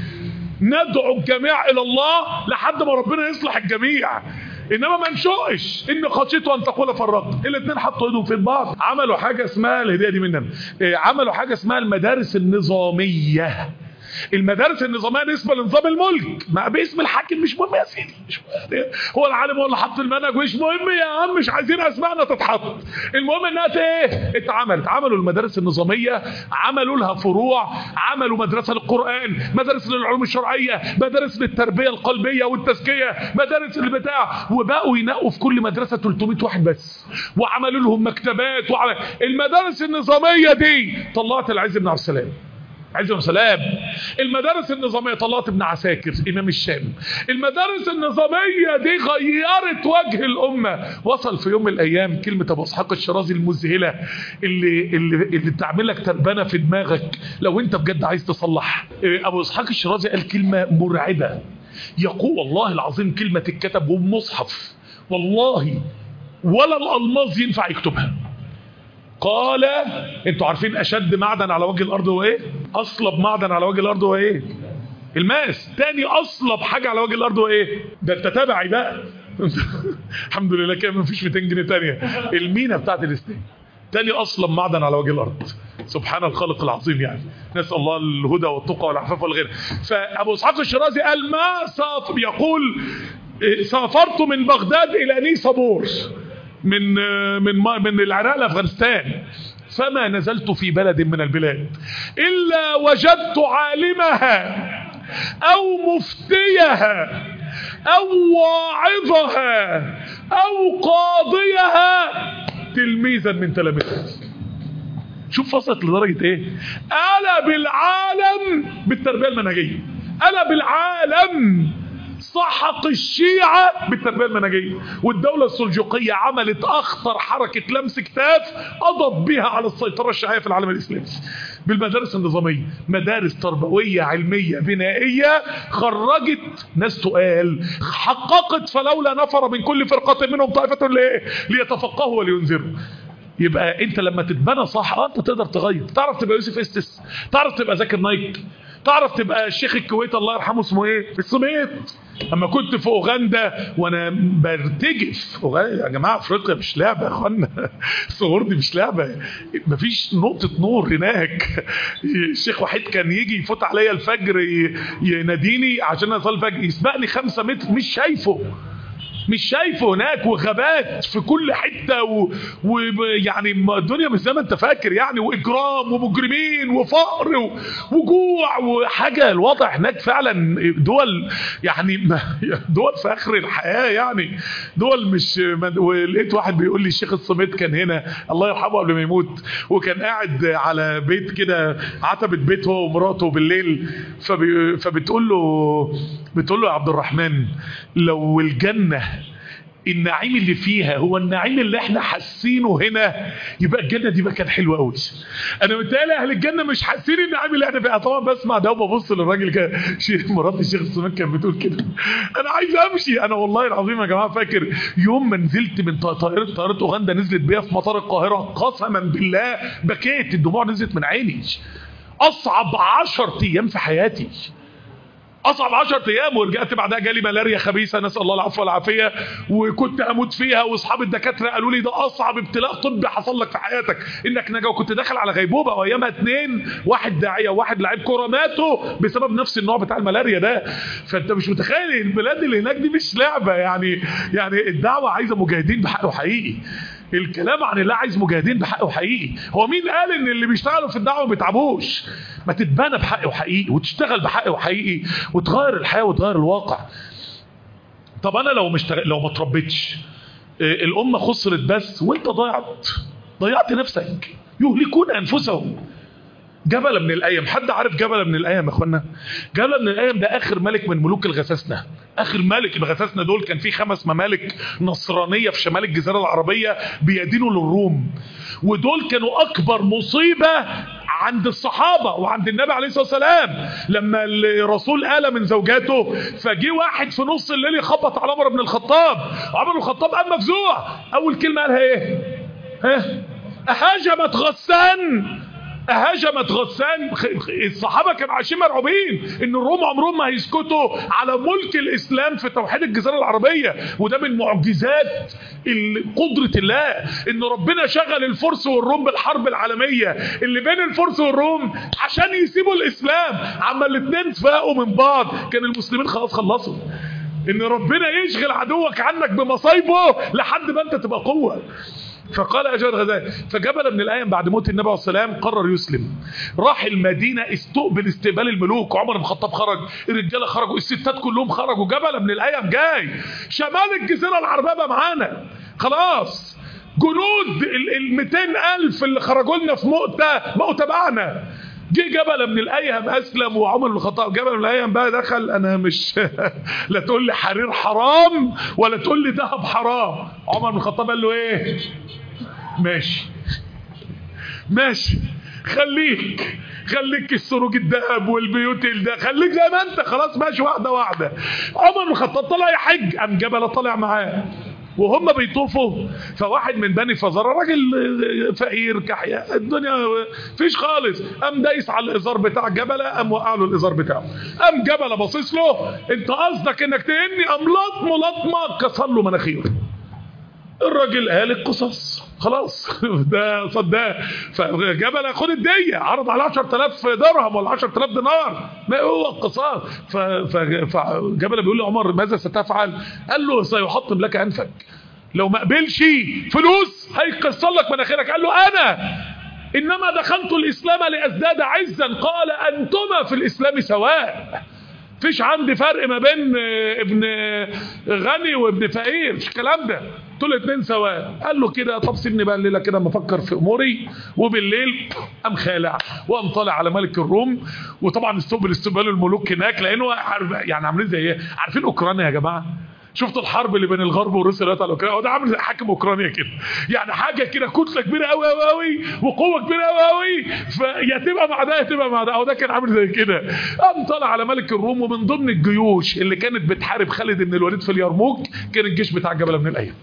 ندعو الجميع الى الله لحد ما ربنا يصلح الجميع، انما ما نشقش ان خشيت ان تقول فرقت. الاثنين حطوا ايدهم في بعض، عملوا حاجه اسمها الهديه دي مننا، آه عملوا حاجه اسمها المدارس النظاميه. المدارس النظاميه نسبه لنظام الملك، ما باسم الحاكم مش مهم يا سيدي، مش مهم. هو العالم هو اللي حط المنهج، مش مهم يا عم، مش عايزين اسمائنا تتحط، المهم انها ايه اتعملت. عملوا المدارس النظاميه، عملوا لها فروع، عملوا مدرسه للقران، مدارس للعلوم الشرعيه، مدارس للتربيه القلبيه والتزكيه، مدارس البتاع، وبقوا ينقوا في كل مدرسه ثلاثمائة واحد بس، وعملوا لهم مكتبات. وعمل... المدارس النظاميه دي طلعت العز بن عبد السلام، عز بن سلام. المدارس النظاميه طلعت ابن عساكر امام الشام. المدارس النظاميه دي غيرت وجه الامه. وصل في يوم من الايام كلمه ابو اسحاق الشيرازي المذهله اللي اللي اللي بتعمل لك تربانه في دماغك لو انت بجد عايز تصلح. ابو اسحاق الشيرازي قال كلمه مرعبه، يقول والله العظيم كلمه اتكتب ومصحف والله ولا الالماظ ينفع يكتبها. قال انتوا عارفين اشد معدن على وجه الارض هو ايه؟ اصلب معدن على وجه الارض هو ايه؟ الماس. تاني اصلب حاجه على وجه الارض هو ايه؟ ده انت تابعي بقى. الحمد لله كده مفيش مئتين جنيه تانية. المينا بتاعت الاستيل تاني اصلب معدن على وجه الارض. سبحان الخالق العظيم. يعني نسال الله الهدى والتقى والعفاف والغنى. فابو اسحاق الشيرازي قال ما سافر، يقول سافرت من بغداد الى نيسابور من من من العراق لافغانستان، فما نزلت في بلد من البلاد الا وجدت عالمها او مفتيها او واعظها او قاضيها تلميذا من تلاميذها. شوف وصلت لدرجه ايه؟ قلب العالم بالتربيه المنهجيه، قلب العالم سحق الشيعة بالتربية المنهجية. والدولة السلجوقية عملت أخطر حركة لمس كتاف قضت بها على السيطرة الشيعية في العالم الإسلامي بالمدارس النظامية. مدارس تربوية علمية بنائية خرجت ناس تقال، حققت فلولا نفر من كل فرقة منهم طائفة ليه؟ ليتفقهوا ولينذروا. يبقى انت لما تتبنى صح اه انت تقدر تغير. تعرف تبقى يوسف استس، تعرف تبقى ذاكر نايك، تعرف تبقى الشيخ الكويت الله يرحمه اسمه ايه؟ السميت. اما كنت في اوغندا وانا برتجف، يا جماعه افريقيا مش لعبه يا اخوانا، الصغور دي مش لعبه، مفيش نقطه نور هناك. الشيخ وحيد كان يجي يفوت عليا الفجر يناديني عشان اصلي الفجر، يسبقني خمسة متر مش شايفه، مش شايفه هناك، وغابات في كل حته، ويعني و... الدنيا مش زي ما انت فاكر يعني، واجرام ومجرمين وفقر و... وجوع وحاجه. الوضع هناك فعلا دول يعني دول في اخر الحياه يعني، دول مش. ولقيت واحد بيقول لي الشيخ الصميت كان هنا الله يرحمه قبل ما يموت، وكان قاعد على بيت كده عتبه بيت هو ومراته بالليل، فبي... فبتقول له بتقول له يا عبد الرحمن لو الجنه النعيم اللي فيها هو النعيم اللي احنا حاسينه هنا، يبقى الجنه دي مكان حلو قوي. انا متهيألي اهل الجنه مش حاسين النعيم اللي احنا فيها. طبعا بسمع ده وببص للراجل كده، شيخ مرات الشيخ السمان كان بتقول كده انا عايز امشي. انا والله العظيم يا جماعه فاكر يوم ما نزلت من طائره طائره اوغندا نزلت بيا في مطار القاهره، قسما بالله بكيت، الدموع نزلت من عيني. اصعب عشر ايام في حياتي، اصعب عشر ايام. ورجعت بعدها جالي ملاريا خبيثه نسال الله العفو والعافيه، وكنت اموت فيها. واصحاب الدكاتره قالوا لي ده اصعب ابتلاء طبي حصل لك في حياتك انك نجا. وكنت داخل على غيبوبه، وايامها اتنين، واحد داعيه وواحد لاعب كوره ماتوا بسبب نفس النوع بتاع الملاريا ده. فانت مش متخيل البلاد اللي هناك دي مش لعبه يعني. يعني الدعوه عايزه مجاهدين بحقه حقيقي، الكلام عن الله عايز مجاهدين بحقه حقيقي. هو مين قال ان اللي بيشتغلوا في الدعوه ما بيتعبوش؟ ما تتبنى بحقه حقيقي وتشتغل بحقه حقيقي وتغير الحياه وتغير الواقع. طب انا لو مش لو ما تربيتش الامه خسرت بس، وانت ضيعت ضيعت نفسك. يهلكون انفسهم. جبل من الايام، حد عارف جبل من الايام يا اخوانا؟ جبل من الايام ده اخر ملك من ملوك الغساسنه. اخر ملك الغساسنه دول كان في خمس ممالك نصرانيه في شمال الجزيره العربيه بيدينوا للروم، ودول كانوا اكبر مصيبه عند الصحابه وعند النبي عليه الصلاه والسلام. لما الرسول آل من زوجاته، فجي واحد في نص الليل يخبط على عمر بن الخطاب، عمر بن الخطاب قام مفزوع. اول كلمه قالها ايه؟ ها؟ اهاجمت غسان؟ هجمت غسان، الصحابة كانوا عايشين مرعوبين ان الروم عمرهم ما هيسكتوا على ملك الاسلام في توحيد الجزيرة العربية. وده من معجزات قدرة الله، ان ربنا شغل الفرس والروم بالحرب العالمية اللي بين الفرس والروم عشان يسيبوا الاسلام. عما الاثنين فاقوا من بعض كان المسلمين خلاص خلصوا. ان ربنا يشغل عدوك عنك بمصايبه لحد ما انت تبقى قوة. فقال أجل الغزالي فجبل بن الأيم بعد موت النبي عليه السلام قرر يسلم، راح المدينة استقبل استقبال الملوك. عمر بن الخطاب خرج، الرجالة خرجوا، الستات كلهم خرجوا، جبل بن الأيم جاي شمال الجزيرة العربية معانا خلاص. جنود ال مئتين ألف اللي خرجوا لنا في مؤتة بقوا تبعنا. جه جبل بن الأيهم أسلم، وعمر بن الخطاب جبل بن الأيهم بقى دخل. أنا مش لا تقول لي حرير حرام ولا تقول لي ذهب حرام. عمر بن الخطاب قال له إيه؟ ماشي ماشي، خليك خليك السروج الذهب والبيوت ده، خليك زي ما انت، خلاص ماشي واحده واحده. عمر بن الخطاب طلع يحج، قام جبل طلع معاه وهم بيطوفوا. فواحد من بني فزارة راجل فقير كحياء الدنيا فيش خالص، قام دايس على الازار بتاع جبل، قام وقع له الازار بتاعه. قام جبل باصص له، انت قصدك انك تهني؟ قام لطمه لطمه كسر له مناخيره. الراجل قال القصص خلاص ده صدق. فجبل خد الدية، عرض على عشرة آلاف درهم ولا عشرة آلاف دينار، ما هو القصاص. فجبل بيقول لعمر ماذا ستفعل؟ قال له سيحطم لك انفك، لو ما قبلش فلوس هيكسر لك مناخيرك. قال له انا انما دخلت الاسلام لازداد عزا، قال انتما في الاسلام سواء، فيش عندي فرق ما بين ابن غني وابن فقير، مش الكلام ده، دول اتنين سواء. قال له كده طب سيبني بقى الليله كده اما افكر في اموري. وبالليل قام خالع وقام طالع على ملك الروم. وطبعا استقبل استقبال الملوك هناك، لانه يعني عاملين زي ايه؟ عارفين اوكرانيا يا جماعه؟ شفتوا الحرب اللي بين الغرب وروسيا دلوقتي على اوكرانيا؟ وده عامل زي حاكم اوكرانيا كده، يعني حاجه كده كتله كبيره قوي قوي قوي وقوه كبيره قوي قوي، فيا تبقى مع ده يا تبقى مع ده. او ده كان عامل زي كده. قام طالع على ملك الروم، ومن ضمن الجيوش اللي كانت بتحارب خالد بن الوليد في اليرموك كان الجيش بتاع جبل بن الأيهم،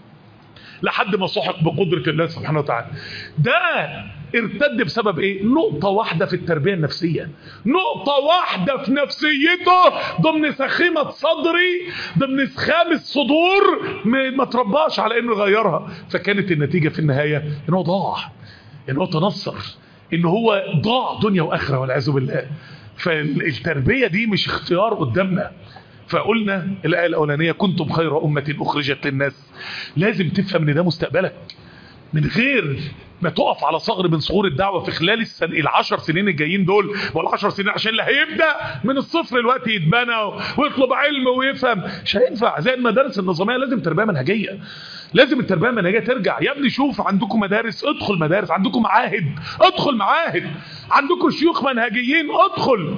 لحد ما سحق بقدره الله سبحانه وتعالى. ده ارتد بسبب ايه؟ نقطة واحدة في التربية النفسية، نقطة واحدة في نفسيته، ضمن سخيمة صدري، ضمن سخام الصدور، ما ترباش على انه يغيرها. فكانت النتيجة في النهاية انه ضاع، انه تنصر، انه هو ضاع دنيا واخرة والعياذ بالله. فالتربية دي مش اختيار قدامنا. فقلنا الآية الأولانية كنتم خير أمة أخرجت للناس، لازم تفهم ان ده مستقبلك، من غير ما تقف على صغر من صغور الدعوة في خلال السن... العشر سنين الجايين دول، والعشر سنين عشان اللي هيبدأ من الصفر الوقت يتبنى ويطلب علم ويفهم، مش هينفع. زي المدارس النظامية لازم تربية منهجية، لازم التربية المنهجية ترجع. يا ابني شوف، عندكم مدارس ادخل مدارس، عندكم معاهد ادخل معاهد، عندكم شيوخ منهجيين ادخل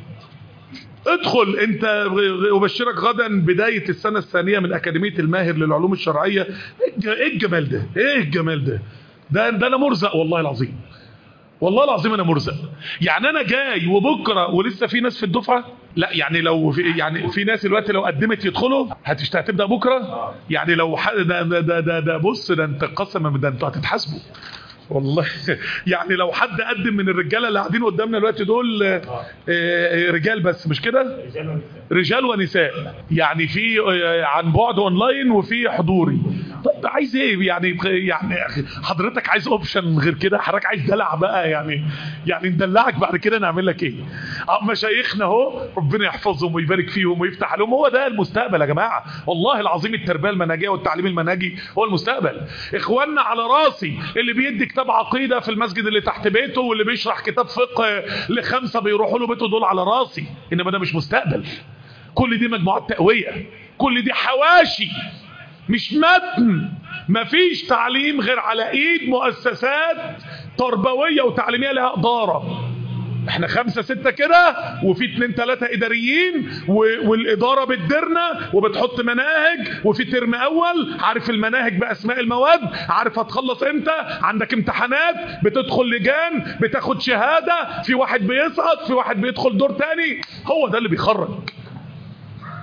ادخل. انت ابشرك غدا بداية السنة الثانية من اكاديمية الماهر للعلوم الشرعية. ايه الجمال ده؟ ايه الجمال ده؟ ده, ده انا مرزق والله العظيم، والله العظيم انا مرزق. يعني انا جاي وبكره ولسه في ناس في الدفعه، لا يعني لو في يعني في ناس دلوقتي لو قدمت يدخلوا هتشتغل هتبدا بكره. يعني لو ده ده ده, ده بص، ده انت قسما ده انتوا هتتحاسبوا والله. يعني لو حد قدم من الرجاله اللي قاعدين قدامنا دلوقتي دول رجال بس مش كده، رجال ونساء، يعني في عن بعد اونلاين وفي حضوري. طيب عايز ايه يعني؟ يعني حضرتك عايز اوبشن غير كده؟ حضرتك عايز دلع بقى يعني؟ يعني ندلعك بعد كده نعمل لك ايه؟ مشايخنا اهو ربنا يحفظهم ويبارك فيهم ويفتح لهم، هو ده المستقبل يا جماعه والله العظيم. التربيه المنهجيه والتعليم المنهجي هو المستقبل. اخواننا على راسي اللي بيدي كتاب عقيده في المسجد اللي تحت بيته، واللي بيشرح كتاب فقه لخمسه بيروحوا له بيته، دول على راسي، انما ده مش مستقبل. كل دي مجموعات تقويه، كل دي حواشي مش متن. مفيش تعليم غير على ايد مؤسسات تربويه وتعليميه لها اداره. احنا خمسة ستة كده، وفي اتنين تلاتة اداريين، والادارة بتديرنا وبتحط مناهج، وفي ترم اول عارف المناهج باسماء المواد، عارف هتخلص امتى، عندك امتحانات، بتدخل لجان، بتاخد شهادة، في واحد بيسقط، في واحد بيدخل دور تاني. هو ده اللي بيخرج،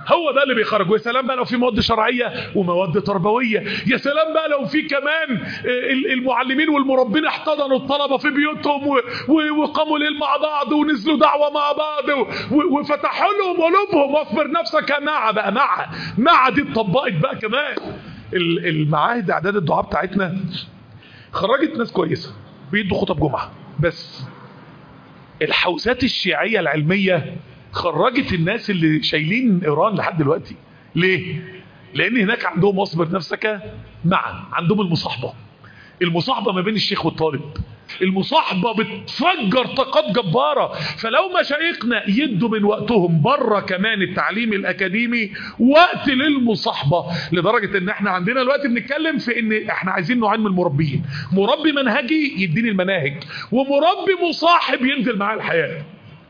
هو ده اللي بيخرج. ويا سلام بقى لو في مواد شرعيه ومواد تربويه، يا سلام بقى لو في كمان المعلمين والمربين احتضنوا الطلبه في بيوتهم وقاموا ليل مع بعض ونزلوا دعوه مع بعض وفتحوا لهم قلوبهم. واصبر نفسك مع بقى مع مع دي اتطبقت بقى كمان. المعاهد اعداد الدعاء بتاعتنا خرجت ناس كويسه بيدوا خطب جمعه، بس الحوزات الشيعيه العلميه خرجت الناس اللي شايلين ايران لحد دلوقتي. ليه؟ لان هناك عندهم واصبر نفسك معا، عندهم المصاحبه المصاحبه ما بين الشيخ والطالب، المصاحبه بتفجر طاقات جباره. فلو مشايخنا يدوا من وقتهم بره كمان التعليم الاكاديمي وقت للمصاحبه، لدرجه ان احنا عندنا دلوقتي بنتكلم في ان احنا عايزين نوعين من المربيين، مربي منهجي يديني المناهج، ومربي مصاحب ينزل معاه الحياه.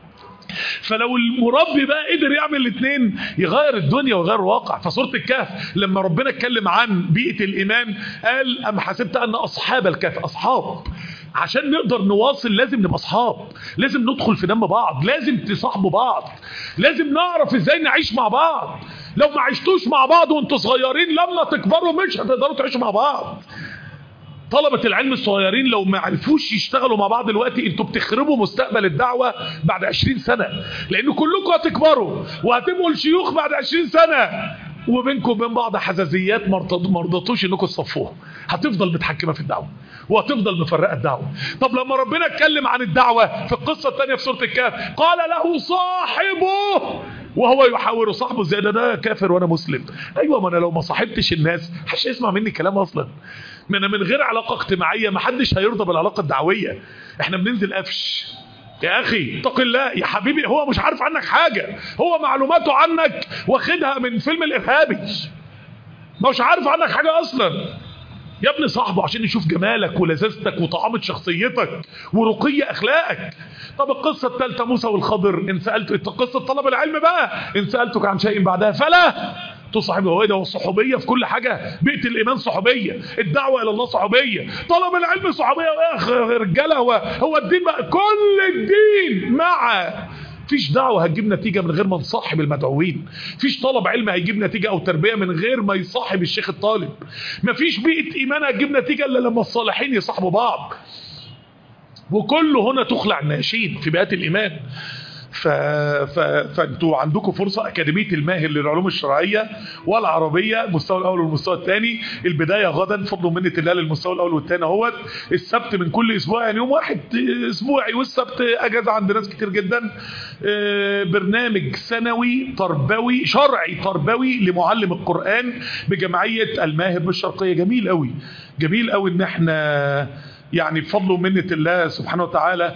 فلو المربي بقى قدر يعمل الاثنين يغير الدنيا ويغير الواقع. فسورة الكهف لما ربنا اتكلم عن بيئة الإيمان قال أم حسبت أن أصحاب الكهف أصحاب. عشان نقدر نواصل لازم نبقى أصحاب، لازم ندخل في دم بعض، لازم تصاحبوا بعض، لازم نعرف ازاي نعيش مع بعض. لو ما عشتوش مع بعض وانتوا صغيرين لما تكبروا مش هتقدروا تعيشوا مع بعض. طلبة العلم الصغيرين لو ما عرفوش يشتغلوا مع بعض دلوقتي انتوا بتخربوا مستقبل الدعوة بعد عشرين سنة، لأنه كلكم هتكبروا وهتبقوا الشيوخ بعد عشرين سنة وبينكم وبين بعض حزازيات ما رضيتوش انكم تصفوها، هتفضل متحكمة في الدعوة وهتفضل مفرقة الدعوة. طب لما ربنا اتكلم عن الدعوة في القصة الثانية في سورة الكهف قال له صاحبه وهو يحاور صاحبه زي ده ده كافر وانا مسلم. ايوه، ما انا لو ما صاحبتش الناس مش هيسمع مني كلام اصلا. ما انا من غير علاقه اجتماعيه ما حدش هيرضى بالعلاقه الدعويه. احنا بننزل قفش يا اخي اتق الله يا حبيبي، هو مش عارف عنك حاجه، هو معلوماته عنك واخدها من فيلم الارهابي، مش عارف عنك حاجه اصلا. يا ابني صاحبه عشان يشوف جمالك ولذاذتك وطعامة شخصيتك ورقي اخلاقك. طب القصه الثالثه موسى والخضر، ان سالت قصه طلب العلم بقى، ان سالتك عن شيء بعدها فلا تصاحبه. هو ده والصحوبيه في كل حاجه. بيئه الايمان صحوبيه، الدعوه الى الله صحوبيه، طلب العلم صحوبيه. يا رجاله هو هو الدين بقى كل الدين مع. فيش دعوة هتجيب نتيجة من غير ما نصاحب المدعوين، فيش طلب علم هيجيب نتيجة او تربية من غير ما يصاحب الشيخ الطالب، مفيش بيئة ايمان هتجيب نتيجة الا لما الصالحين يصاحبوا بعض. وكل هنا تخلع الناشين في بيئات الايمان. ف... ف... فانتوا عندكم فرصة. أكاديمية الماهر للعلوم الشرعية والعربية المستوى الأول والمستوى الثاني، البداية غدا فضل ومنة الله للمستوى الأول والثاني اهوت. السبت من كل أسبوع، يعني يوم واحد أسبوعي والسبت أجازة عند ناس كتير جدا. برنامج سنوي تربوي شرعي تربوي لمعلم القرآن بجمعية الماهر بالشرقية. جميل قوي، جميل قوي إن احنا يعني بفضل ومنة الله سبحانه وتعالى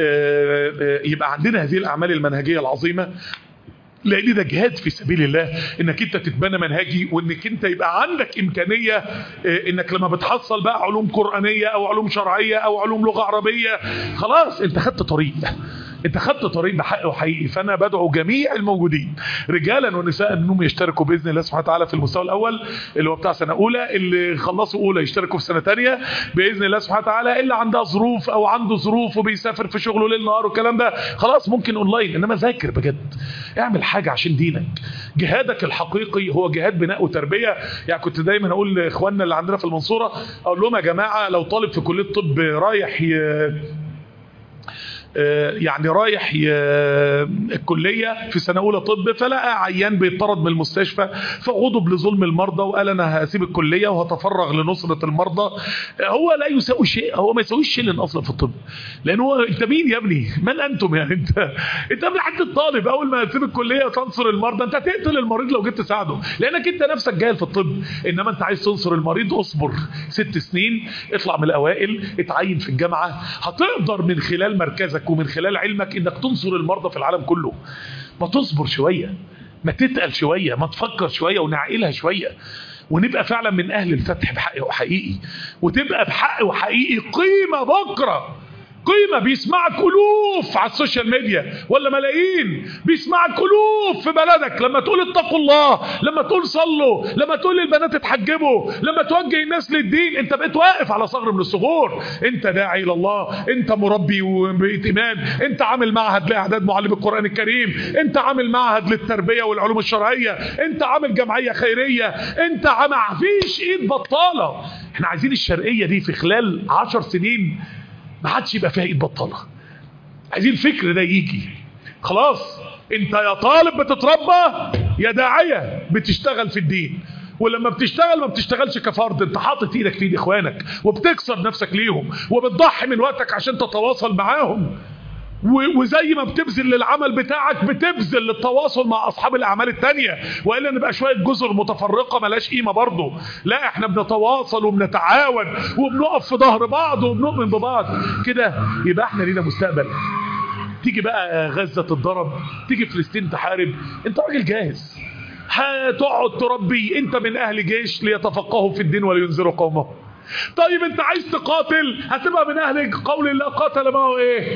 يبقى عندنا هذه الأعمال المنهجية العظيمة. لأن ده جهاد في سبيل الله، انك انت تتبنى منهجي، وانك انت يبقى عندك امكانية انك لما بتحصل بقى علوم قرآنية او علوم شرعية او علوم لغة عربية خلاص انت خدت طريق، انت خدت طريق بحق وحقيقي. فانا بدعو جميع الموجودين رجالا ونساء انهم يشتركوا باذن الله سبحانه وتعالى في المستوى الاول اللي هو بتاع سنه اولى، اللي خلصوا اولى يشتركوا في سنه ثانيه باذن الله سبحانه وتعالى، اللي عندها ظروف او عنده ظروف وبيسافر في شغله ليل نهار والكلام ده خلاص ممكن اونلاين. انما ذاكر بجد، اعمل حاجه عشان دينك. جهادك الحقيقي هو جهاد بناء وتربيه. يعني كنت دايما اقول لاخواننا اللي عندنا في المنصوره، اقول لهم يا جماعه لو طالب في كليه الطب رايح ي... يعني رايح الكلية في سنة أولى طب فلقى عيان بيطرد من المستشفى فغضب لظلم المرضى وقال أنا هسيب الكلية وهتفرغ لنصرة المرضى، هو لا يساوي شيء، هو ما يساويش شيء أصلا في الطب. لأنه أنت مين يا ابني؟ من أنتم يعني؟ أنت أنت قبل حتى الطالب أول ما تسيب الكلية تنصر المرضى أنت هتقتل المريض لو جيت تساعده، لأنك أنت نفسك جاهل في الطب. إنما أنت عايز تنصر المريض، اصبر ست سنين، اطلع من الأوائل، اتعين في الجامعة، هتقدر من خلال مركزك ومن خلال علمك انك تنصر المرضى في العالم كله. ما تصبر شوية، ما تتقل شوية، ما تفكر شوية ونعقلها شوية، ونبقى فعلا من اهل الفتح بحق وحقيقي، وتبقى بحق وحقيقي قيمة بكرة قيمة، بيسمعك ألوف على السوشيال ميديا ولا ملايين، بيسمعك ألوف في بلدك لما تقول اتقوا الله، لما تقول صلوا، لما تقول للبنات اتحجبوا، لما توجه الناس للدين. انت بقيت واقف على ثغر من الثغور، انت داعي الى الله، انت مربي وبقيت امام، انت عامل معهد لاعداد معلم القرآن الكريم، انت عامل معهد للتربية والعلوم الشرعية، انت عامل جمعية خيرية، انت عامل، فيش ايد بطالة. احنا عايزين الشرقية دي في خلال عشر سنين ما حدش يبقى فيها ايد بطالة. عايزين الفكر ده يجي خلاص. انت يا طالب بتتربى يا داعية بتشتغل في الدين، ولما بتشتغل ما بتشتغلش كفرد، انت حاطط ايدك في ايد اخوانك وبتكسر نفسك ليهم وبتضحي من وقتك عشان تتواصل معاهم، وزي ما بتبذل للعمل بتاعك بتبذل للتواصل مع اصحاب الاعمال التانية، والا نبقى شويه جزر متفرقه ملاش قيمه برضه. لا، احنا بنتواصل وبنتعاون وبنقف في ظهر بعض وبنؤمن ببعض كده، يبقى احنا لينا مستقبل. تيجي بقى غزه تتضرب، تيجي فلسطين تحارب، انت راجل جاهز، هتقعد تربي، انت من اهل جيش ليتفقهوا في الدين ولينذروا قومهم. طيب انت عايز تقاتل، هتبقى من اهل قول الله قاتل معه ايه؟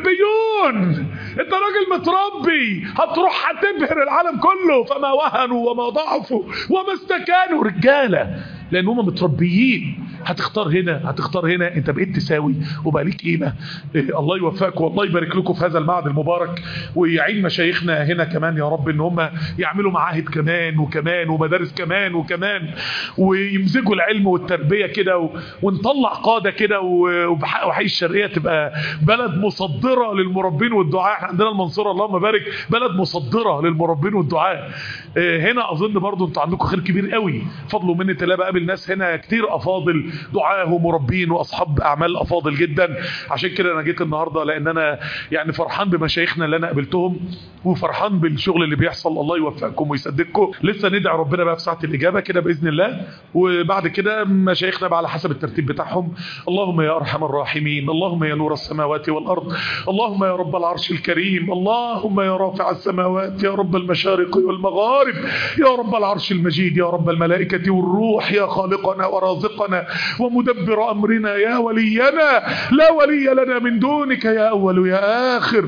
ربيون. انت راجل متربي، هتروح هتبهر العالم كله، فما وهنوا وما ضعفوا وما استكانوا، رجاله لان هم متربيين. هتختار هنا هتختار هنا، انت بقيت تساوي وبقى ليك قيمه. إيه، الله يوفقك والله يبارك لكم في هذا المعهد المبارك، ويعين مشايخنا هنا كمان يا رب ان هم يعملوا معاهد كمان وكمان ومدارس كمان وكمان، ويمزجوا العلم والتربيه كده، و... ونطلع قاده كده، وحي الشرقيه تبقى بلد مصدره للمربين والدعاء. احنا عندنا المنصوره اللهم بارك بلد مصدره للمربين والدعاء. إيه، هنا اظن برضو انتوا عندكم خير كبير قوي، فضل ومنه الله. بقابل ناس هنا كتير افاضل دعاه ومربين واصحاب اعمال افاضل جدا. عشان كده انا جيت النهارده لان انا يعني فرحان بمشايخنا اللي انا قابلتهم، وفرحان بالشغل اللي بيحصل. الله يوفقكم ويسددكم. لسه ندعي ربنا بقى في ساعه الاجابه كده باذن الله، وبعد كده مشايخنا بقى على حسب الترتيب بتاعهم. اللهم يا ارحم الراحمين، اللهم يا نور السماوات والارض، اللهم يا رب العرش الكريم، اللهم يا رافع السماوات، يا رب المشارق والمغارب، يا رب العرش المجيد، يا رب الملائكه والروح، يا خالقنا ورازقنا ومدبر أمرنا، يا ولينا لا ولي لنا من دونك، يا أول يا آخر،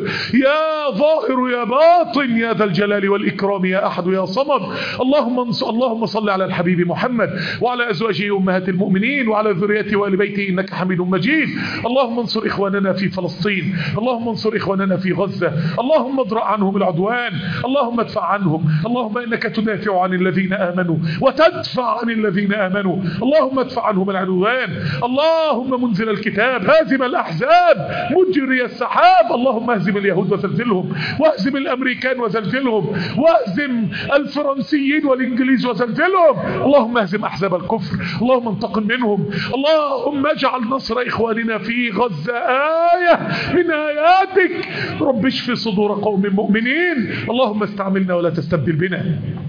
يا ظاهر يا باطن، يا ذا الجلال والإكرام، يا أحد يا صمد. اللهم اللهم صل على الحبيب محمد وعلى أزواجه أمهات المؤمنين وعلى ذريته وآل بيته إنك حميد مجيد. اللهم انصر إخواننا في فلسطين، اللهم انصر إخواننا في غزة، اللهم اضرأ عنهم العدوان، اللهم ادفع عنهم، اللهم إنك تدافع عن الذين آمنوا وتدفع عن الذين آمنوا، اللهم ادفع عنهم العدوان. اللهم منزل الكتاب، هازم الأحزاب، مجري السحاب، اللهم اهزم اليهود وزلزلهم، واهزم الأمريكان وزلزلهم، واهزم الفرنسيين والإنجليز وزلزلهم، اللهم اهزم أحزاب الكفر، اللهم انتقم منهم، اللهم اجعل نصر إخواننا في غزة آية من آياتك. رب اشف صدور قوم مؤمنين. اللهم استعملنا ولا تستبدل بنا،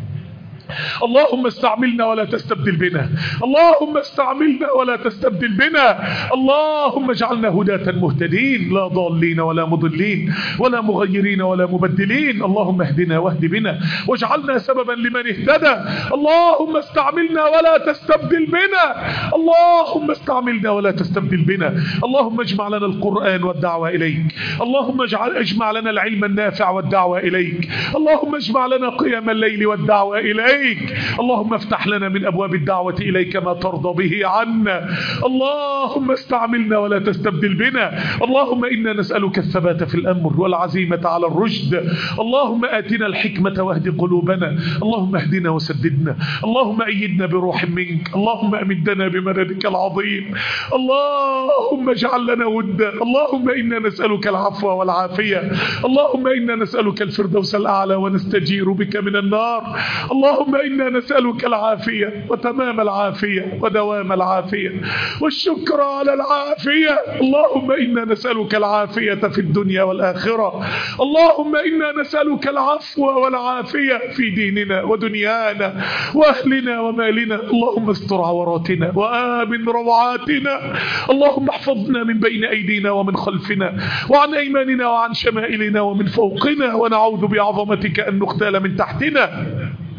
اللهم استعملنا ولا تستبدل بنا، اللهم استعملنا ولا تستبدل بنا، اللهم اجعلنا هداة مهتدين لا ضالين ولا مضلين ولا مغيرين ولا مبدلين. اللهم اهدنا واهد بنا واجعلنا سببا لمن اهتدى. اللهم استعملنا ولا تستبدل بنا، اللهم استعملنا ولا تستبدل بنا. اللهم اجمع لنا القرآن والدعوة إليك، اللهم اجعل اجمع لنا العلم النافع والدعوة إليك، اللهم اجمع لنا قيام الليل والدعوة إليك. اللهم افتح لنا من أبواب الدعوة إليك ما ترضى به عنا. اللهم استعملنا ولا تستبدل بنا. اللهم إنا نسألك الثبات في الأمر والعزيمة على الرشد. اللهم آتنا الحكمة واهد قلوبنا. اللهم اهدنا وسددنا. اللهم أيدنا بروح منك. اللهم أمدنا بمددك العظيم. اللهم اجعل لنا ودا. اللهم إنا نسألك العفو والعافية. اللهم إنا نسألك الفردوس الأعلى ونستجير بك من النار. اللهم إنا نسألك العافية وتمام العافية ودوام العافية والشكر على العافية. اللهم إنا نسألك العافية في الدنيا والآخرة. اللهم إنا نسألك العفو والعافية في ديننا ودنيانا وأهلنا ومالنا. اللهم استر عوراتنا وآمن روعاتنا. اللهم احفظنا من بين أيدينا ومن خلفنا وعن أيماننا وعن شمائلنا ومن فوقنا، ونعوذ بعظمتك أن نغتال من تحتنا.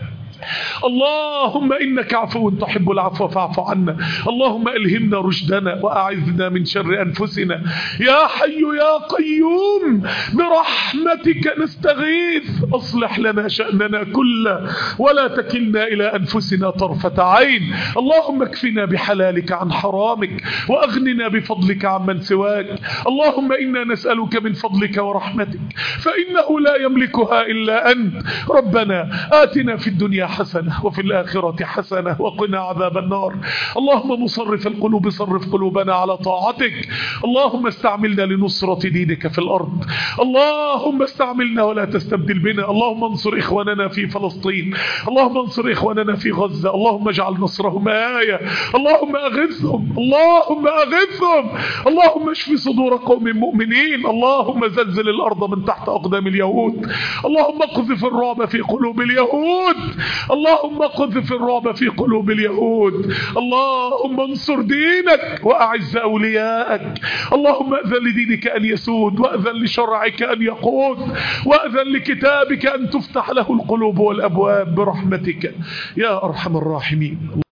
اللهم إنك عفو تحب العفو فاعف عنا. اللهم ألهمنا رشدنا وأعذنا من شر أنفسنا. يا حي يا قيوم برحمتك نستغيث، أصلح لنا شأننا كله ولا تكلنا إلى أنفسنا طرفة عين. اللهم اكفنا بحلالك عن حرامك وأغننا بفضلك عمن سواك. اللهم إنا نسألك من فضلك ورحمتك فإنه لا يملكها إلا أنت. ربنا آتنا في الدنيا حسنة وفي الآخرة حسنة وقنا عذاب النار. اللهم مصرف القلوب صرف قلوبنا على طاعتك. اللهم استعملنا لنصرة دينك في الأرض. اللهم استعملنا ولا تستبدل بنا. اللهم انصر إخواننا في فلسطين. اللهم انصر إخواننا في غزة. اللهم اجعل نصرهم آية. اللهم أغثهم. اللهم أغثهم. اللهم اشف صدور قوم مؤمنين. اللهم زلزل الأرض من تحت أقدام اليهود. اللهم اقذف الرعب في قلوب اليهود. اللهم اقذف الرعب في قلوب اليهود. اللهم انصر دينك وأعز أولياءك. اللهم أذن لدينك أن يسود، وأذن لشرعك أن يقود، وأذن لكتابك أن تفتح له القلوب والأبواب برحمتك يا أرحم الراحمين.